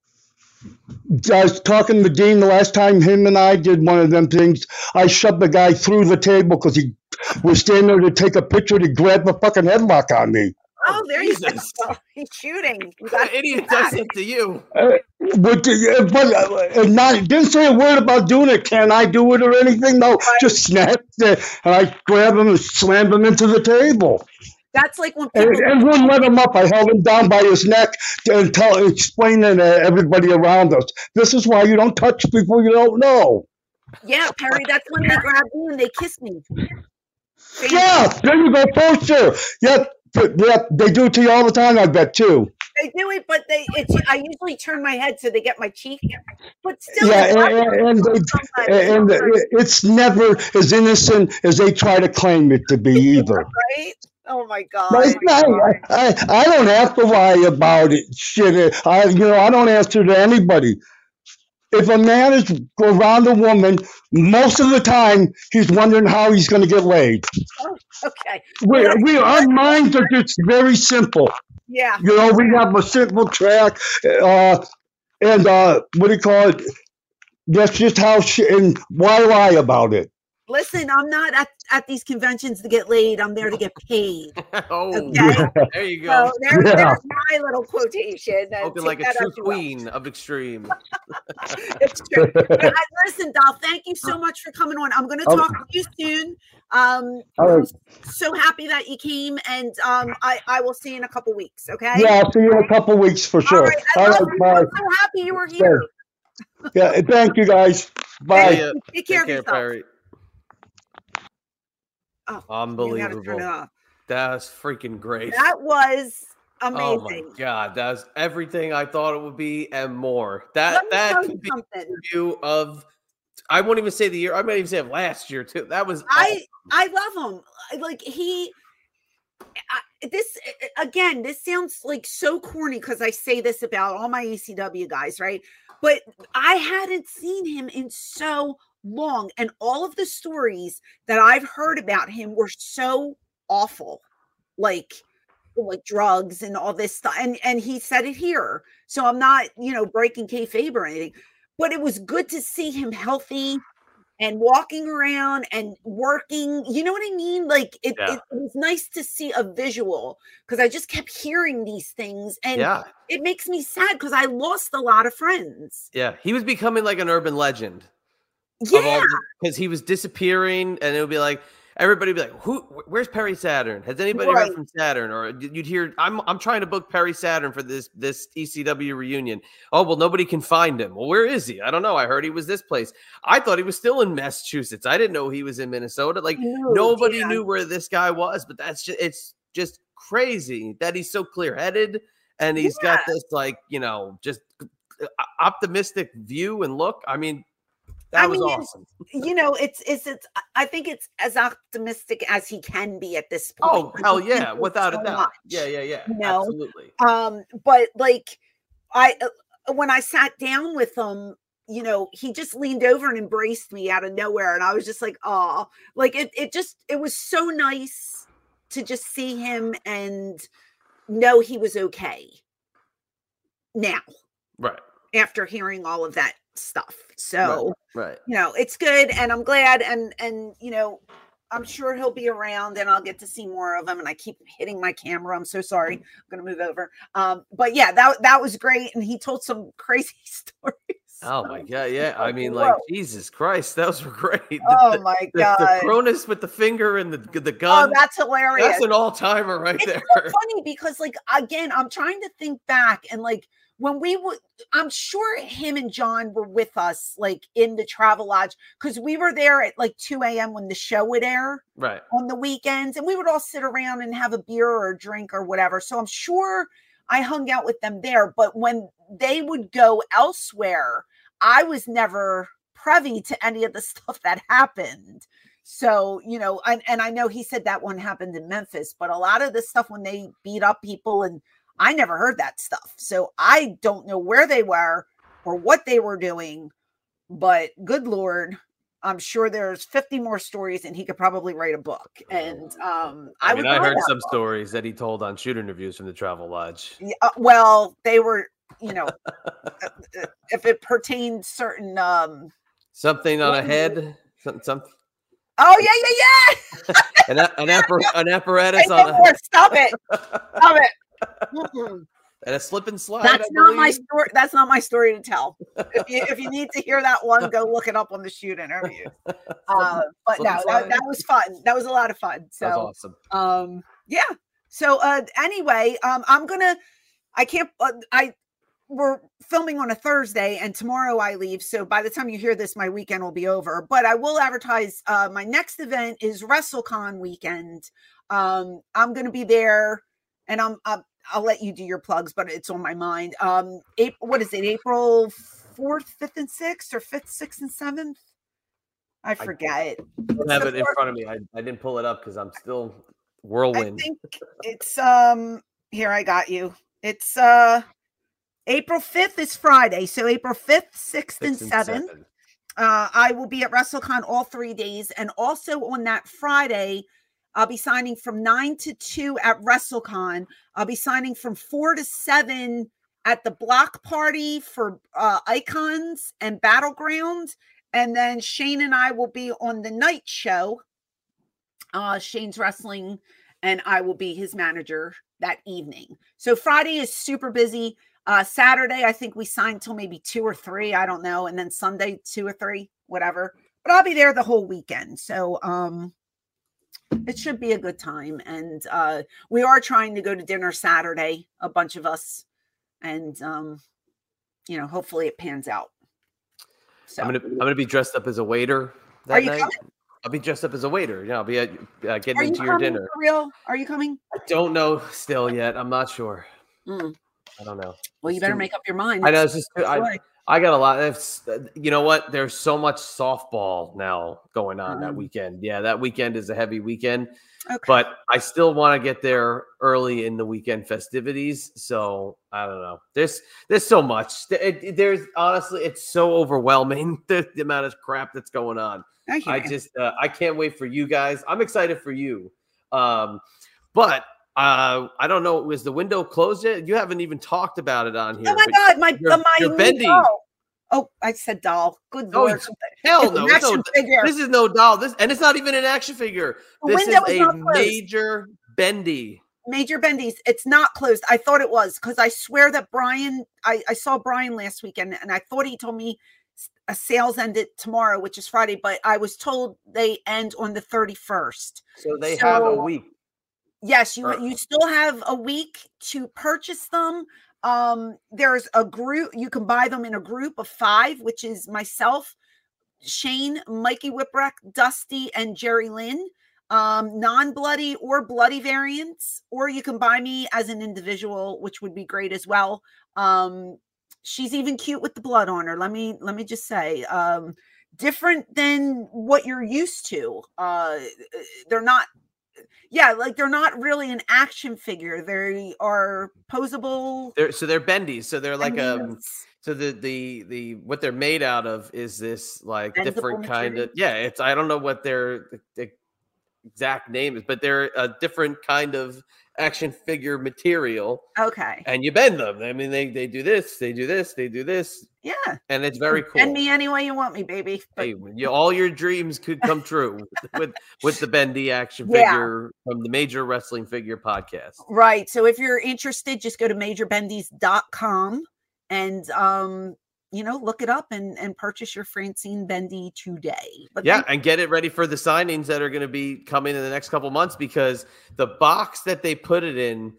I was talking to Dean the last time him and I did one of them things. I shoved the guy through the table because he was standing there to take a picture to grab a fucking headlock on me. Oh, there you go. He's shooting. That idiot does it to you. Uh, but but uh, not, didn't say a word about doing it. Can I do it or anything? No, right. Just snapped it. And I grabbed him and slammed him into the table. That's like when people... And, and wouldn't let him up. I held him down by his neck and tell, explaining to everybody around us, this is why you don't touch people you don't know. Yeah, Perry, that's when they grab me and they kiss me. Famous. Yeah, there you go, poster. Yeah. Yeah, they do it to you all the time, I bet, too. They do it, but they it's I usually turn my head so they get my cheek. But still, yeah, and, and, they, and it's never as innocent as they try to claim it to be either. Right? Oh my God! But it's not, I, I don't have to lie about it. Shit, I you know I don't answer to anybody. If a man is around a woman, most of the time he's wondering how he's going to get laid. Oh, okay. We, we, our minds are just very simple. Yeah. You know, we have a simple track, uh, and uh, what do you call it? That's just how. She, and why lie about it? Listen, I'm not at, at these conventions to get laid. I'm there to get paid. Oh, okay? Yeah. There you go. So there, Yeah. there's my little quotation. Spoken like a true queen of extreme. It's true. But I, listen, Dolph, thank you so much for coming on. I'm going to talk to you soon. Um, All I'm right. so happy that you came, and um, I, I will see you in a couple weeks, okay? Yeah, I'll see you in a couple weeks for sure. All right. I All love right, you. bye. I'm so happy you were here. Yeah, thank you guys. Bye. See ya. Take care of Take care, yourself. Perry. Oh, you gotta Unbelievable. turn it off. That's freaking great. That was amazing. Oh my God, that's everything I thought it would be and more. That Let me that tell could you be something. review of. I won't even say the year. I might even say of last year too. That was. I I love him. I- Like he, I, this again. This sounds like so corny because I say this about all my E C W guys, right? But I hadn't seen him in so long, and all of the stories that I've heard about him were so awful, like like drugs and all this stuff. And and he said it here, so I'm not you know breaking kayfabe or anything. But it was good to see him healthy and walking around and working. You know what I mean? Like it, Yeah. it, it was nice to see a visual because I just kept hearing these things, and Yeah. it makes me sad because I lost a lot of friends. Yeah, he was becoming like an urban legend. Yeah, Because he was disappearing, and it would be like everybody would be like, "Who? Where's Perry Saturn? Has anybody Right. heard from Saturn?" Or you'd hear, "I'm I'm trying to book Perry Saturn for this this E C W reunion." Oh well, nobody can find him. Well, where is he? I don't know. I heard he was this place. I thought he was still in Massachusetts. I didn't know he was in Minnesota. Like No, nobody yeah. knew where this guy was. But that's just it's just crazy that he's so clear headed and he's got Yeah. this like you know just optimistic view and look. I mean. That I was mean, awesome. You know, it's it's it's. I think it's as optimistic as he can be at this point. Oh hell He's been yeah, through without so a doubt. much, Yeah, yeah, yeah. You know, Absolutely. um, but like, I uh, when I sat down with him, you know, he just leaned over and embraced me out of nowhere, and I was just like, oh, like it. It just it was so nice to just see him and know he was okay. Now, right after hearing all of that stuff, so right, right. you know, it's good, and I'm glad, and and you know, I'm sure he'll be around, and I'll get to see more of him. And I keep hitting my camera. I'm so sorry. I'm gonna move over. Um, but yeah, that that was great, and he told some crazy stories. Oh my god, yeah. I mean, like Whoa. Jesus Christ, those were great. The, Oh the- my the, god, the Cronus with the finger and the the gun. oh, that's hilarious. That's an all timer right It's there. so funny because, like, again, I'm trying to think back, and like when we would, I'm sure him and John were with us, like in the Travel Lodge, because we were there at like two a.m. when the show would air Right. on the weekends, and we would all sit around and have a beer or a drink or whatever. So I'm sure I hung out with them there. But when they would go elsewhere, I was never privy to any of the stuff that happened. So, you know, and, and I know he said that one happened in Memphis, but a lot of the stuff when they beat up people, and I never heard that stuff. So I don't know where they were or what they were doing, but good Lord, I'm sure there's fifty more stories and he could probably write a book. And um, I, I mean, would I buy heard that some book. stories that he told on shoot interviews from the Travel Lodge. Yeah, uh, well, they were, you know, if it pertained certain, um, Something on What a was head, something, something. oh yeah, yeah, yeah. An, a- an, appar- an apparatus Hey, on no a more. Stop it. Stop it. Mm-mm. and a slip and slide. That's I not my believe. story. That's not my story to tell. If you if you need to hear that one, go look it up on the shoot interview. Uh, but slip no, and that, slide. that was fun. That was a lot of fun. So That's awesome. um yeah. So uh anyway, um I'm gonna I can't uh, I we're filming on a Thursday and tomorrow I leave. So by the time you hear this, my weekend will be over. But I will advertise uh my next event is WrestleCon weekend. Um I'm gonna be there, and I'm, I'm I'll let you do your plugs, but it's on my mind. Um April, what is it, April fourth, fifth, and sixth, or fifth, sixth, and seventh? I forget. I don't have it in front of me. I, I didn't pull it up because I'm still whirlwind. I think it's um here, I got you. It's uh April fifth is Friday. So April fifth, sixth, and Six and seventh. seven. Uh I will be at WrestleCon all three days. And also on that Friday, I'll be signing from nine to two at WrestleCon. I'll be signing from four to seven at the block party for uh Icons and Battleground. And then Shane and I will be on the night show. Uh, Shane's wrestling, and I will be his manager that evening. So Friday is super busy. Uh, Saturday, I think we signed till maybe two or three. I don't know. And then Sunday, two or three, whatever. But I'll be there the whole weekend. So um, it should be a good time. And uh, we are trying to go to dinner Saturday, a bunch of us. And, um, you know, hopefully it pans out. So I'm gonna I'm gonna be dressed up as a waiter that Are you night. coming? I'll be dressed up as a waiter. Yeah, I'll be at, uh, getting Are you into your coming dinner. for real? Are you coming? I don't know still yet. I'm not sure. Mm. I don't know. Well, you It's better too- make up your mind. I know. It's just I, Sorry. I got a lot. It's, you know what? There's so much softball now going on that Mm. weekend. Yeah, that weekend is a heavy weekend. Okay. But I still want to get there early in the weekend festivities. So I don't know. There's there's so much. It, it- there's honestly, it's so overwhelming the, the amount of crap that's going on. I, hear I you. just uh, I can't wait for you guys. I'm excited for you. Um, but uh, I don't know. Was the window closed yet? You haven't even talked about it on here. Oh my but God, my you're- uh, my you're new bending. doll. Oh, I said doll. Good Oh, Lord. hell It's no! an It's no action figure. this is no doll. This and it's not even an action figure. The This is window is a not closed. major bendy. Major Bendy's. It's not closed. I thought it was, because I swear that Brian, I, I saw Brian last weekend, and I thought he told me a sales ended tomorrow, which is Friday, but I was told they end on the thirty-first. So they have a So- week. Yes, you Or- you still have a week to purchase them. Um, there's a group, you can buy them in a group of five, which is myself, Shane, Mikey Whipwreck, Dusty, and Jerry Lynn. Um, non-bloody or bloody variants, or you can buy me as an individual, which would be great as well. Um, she's even cute with the blood on her. Let me let me just say, um, different than what you're used to. Uh, they're not, yeah, like they're not really an action figure. They are posable. They're so they're bendies. So they're like I mean, um. So the the the what they're made out of is this like Bendable different kind material? of yeah. It's I don't know what their the, the exact name is, but they're a different kind of action figure material. Okay. And you bend them. I mean, they they do this, they do this, they do this. Yeah. And it's very cool. Bend me any way you want me, baby. But Hey, you, all your dreams could come true with with the bendy action Yeah. figure from the Major Wrestling Figure Podcast. right. So if you're interested, just go to major bendies dot com and um, you know, look it up and and purchase your Francine Bendy today. But Yeah, then- and get it ready for the signings that are going to be coming in the next couple months, because the box that they put it in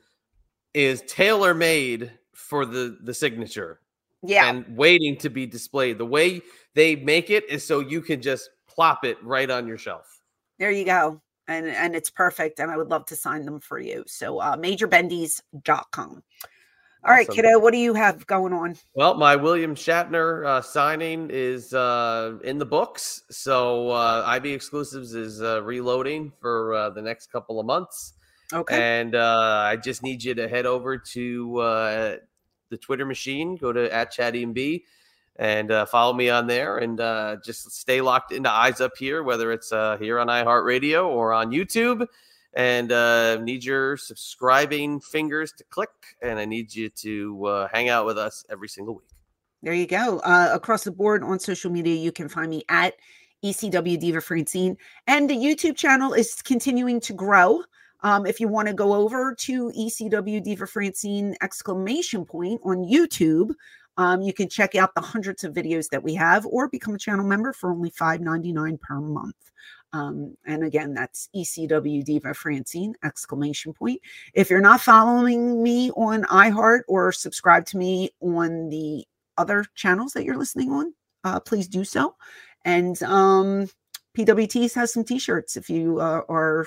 is tailor made for the the signature. yeah. And waiting to be displayed. The way they make it is so you can just plop it right on your shelf. There you go. And and it's perfect. And I would love to sign them for you. So uh major bendies dot com. All right, Awesome. kiddo, what do you have going on? Well, my William Shatner uh, signing is uh, in the books. So uh, I B Exclusives is uh, reloading for uh, the next couple of months. Okay. And uh, I just need you to head over to uh, the Twitter machine, go to at ChatEMB, and uh, follow me on there. And uh, just stay locked into Eyes Up Here, whether it's uh, here on iHeartRadio or on YouTube. And uh, need your subscribing fingers to click, and I need you to uh, hang out with us every single week. There you go. Uh, across the board on social media, you can find me at E C W Diva Francine. And the YouTube channel is continuing to grow. Um, if you want to go over to E C W Diva Francine exclamation point on YouTube, um, you can check out the hundreds of videos that we have, or become a channel member for only five ninety-nine per month. Um, and again, that's E C W Diva Francine exclamation point. If you're not following me on iHeart or subscribe to me on the other channels that you're listening on, uh, please do so. And um, P W Ts has some t-shirts. If you uh, are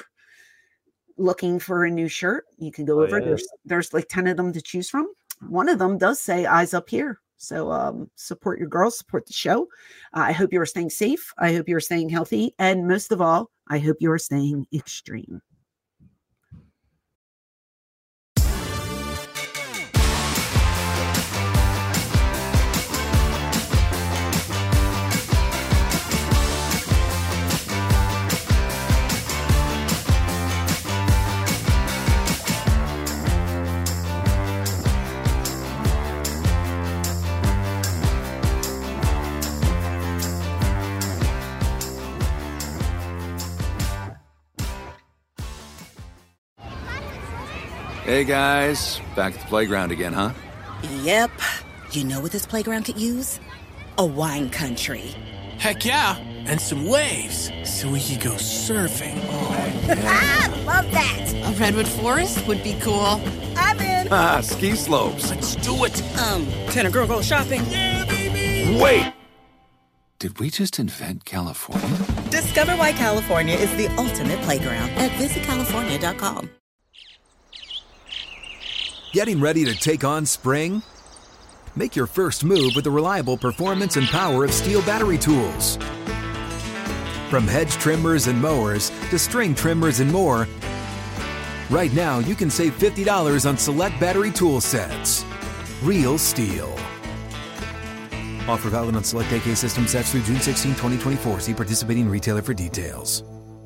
looking for a new shirt, you can go Oh, over. yeah. There's there's like ten of them to choose from. One of them does say Eyes Up Here. So um, support your girls, support the show. Uh, I hope you are staying safe. I hope you are staying healthy. And most of all, I hope you are staying extreme. Hey guys, back at the playground again, huh? Yep. You know what this playground could use? A wine country. Heck yeah, and some waves so we could go surfing. Ah, love that. A redwood forest would be cool. I'm in. Ah, ski slopes. Let's do it. Um, can a girl go shopping? Yeah, baby. Wait! Did we just invent California? Discover why California is the ultimate playground at visit california dot com. Getting ready to take on spring? Make your first move with the reliable performance and power of Steel battery tools. From hedge trimmers and mowers to string trimmers and more, right now you can save fifty dollars on select battery tool sets. Real Steel. Offer valid on select A K system sets through June sixteenth, twenty twenty-four. See participating retailer for details.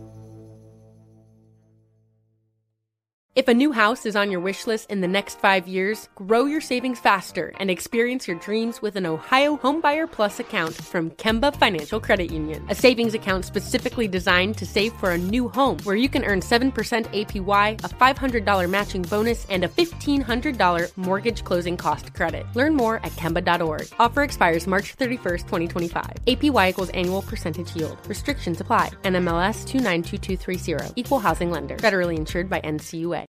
If a new house is on your wish list in the next five years, grow your savings faster and experience your dreams with an Ohio Homebuyer Plus account from Kemba Financial Credit Union. A savings account specifically designed to save for a new home, where you can earn seven percent A P Y, a five hundred dollars matching bonus, and a fifteen hundred dollars mortgage closing cost credit. Learn more at Kemba dot org. Offer expires March thirty-first, twenty twenty-five. A P Y equals annual percentage yield. Restrictions apply. N M L S two nine two two three zero. Equal housing lender. Federally insured by N C U A.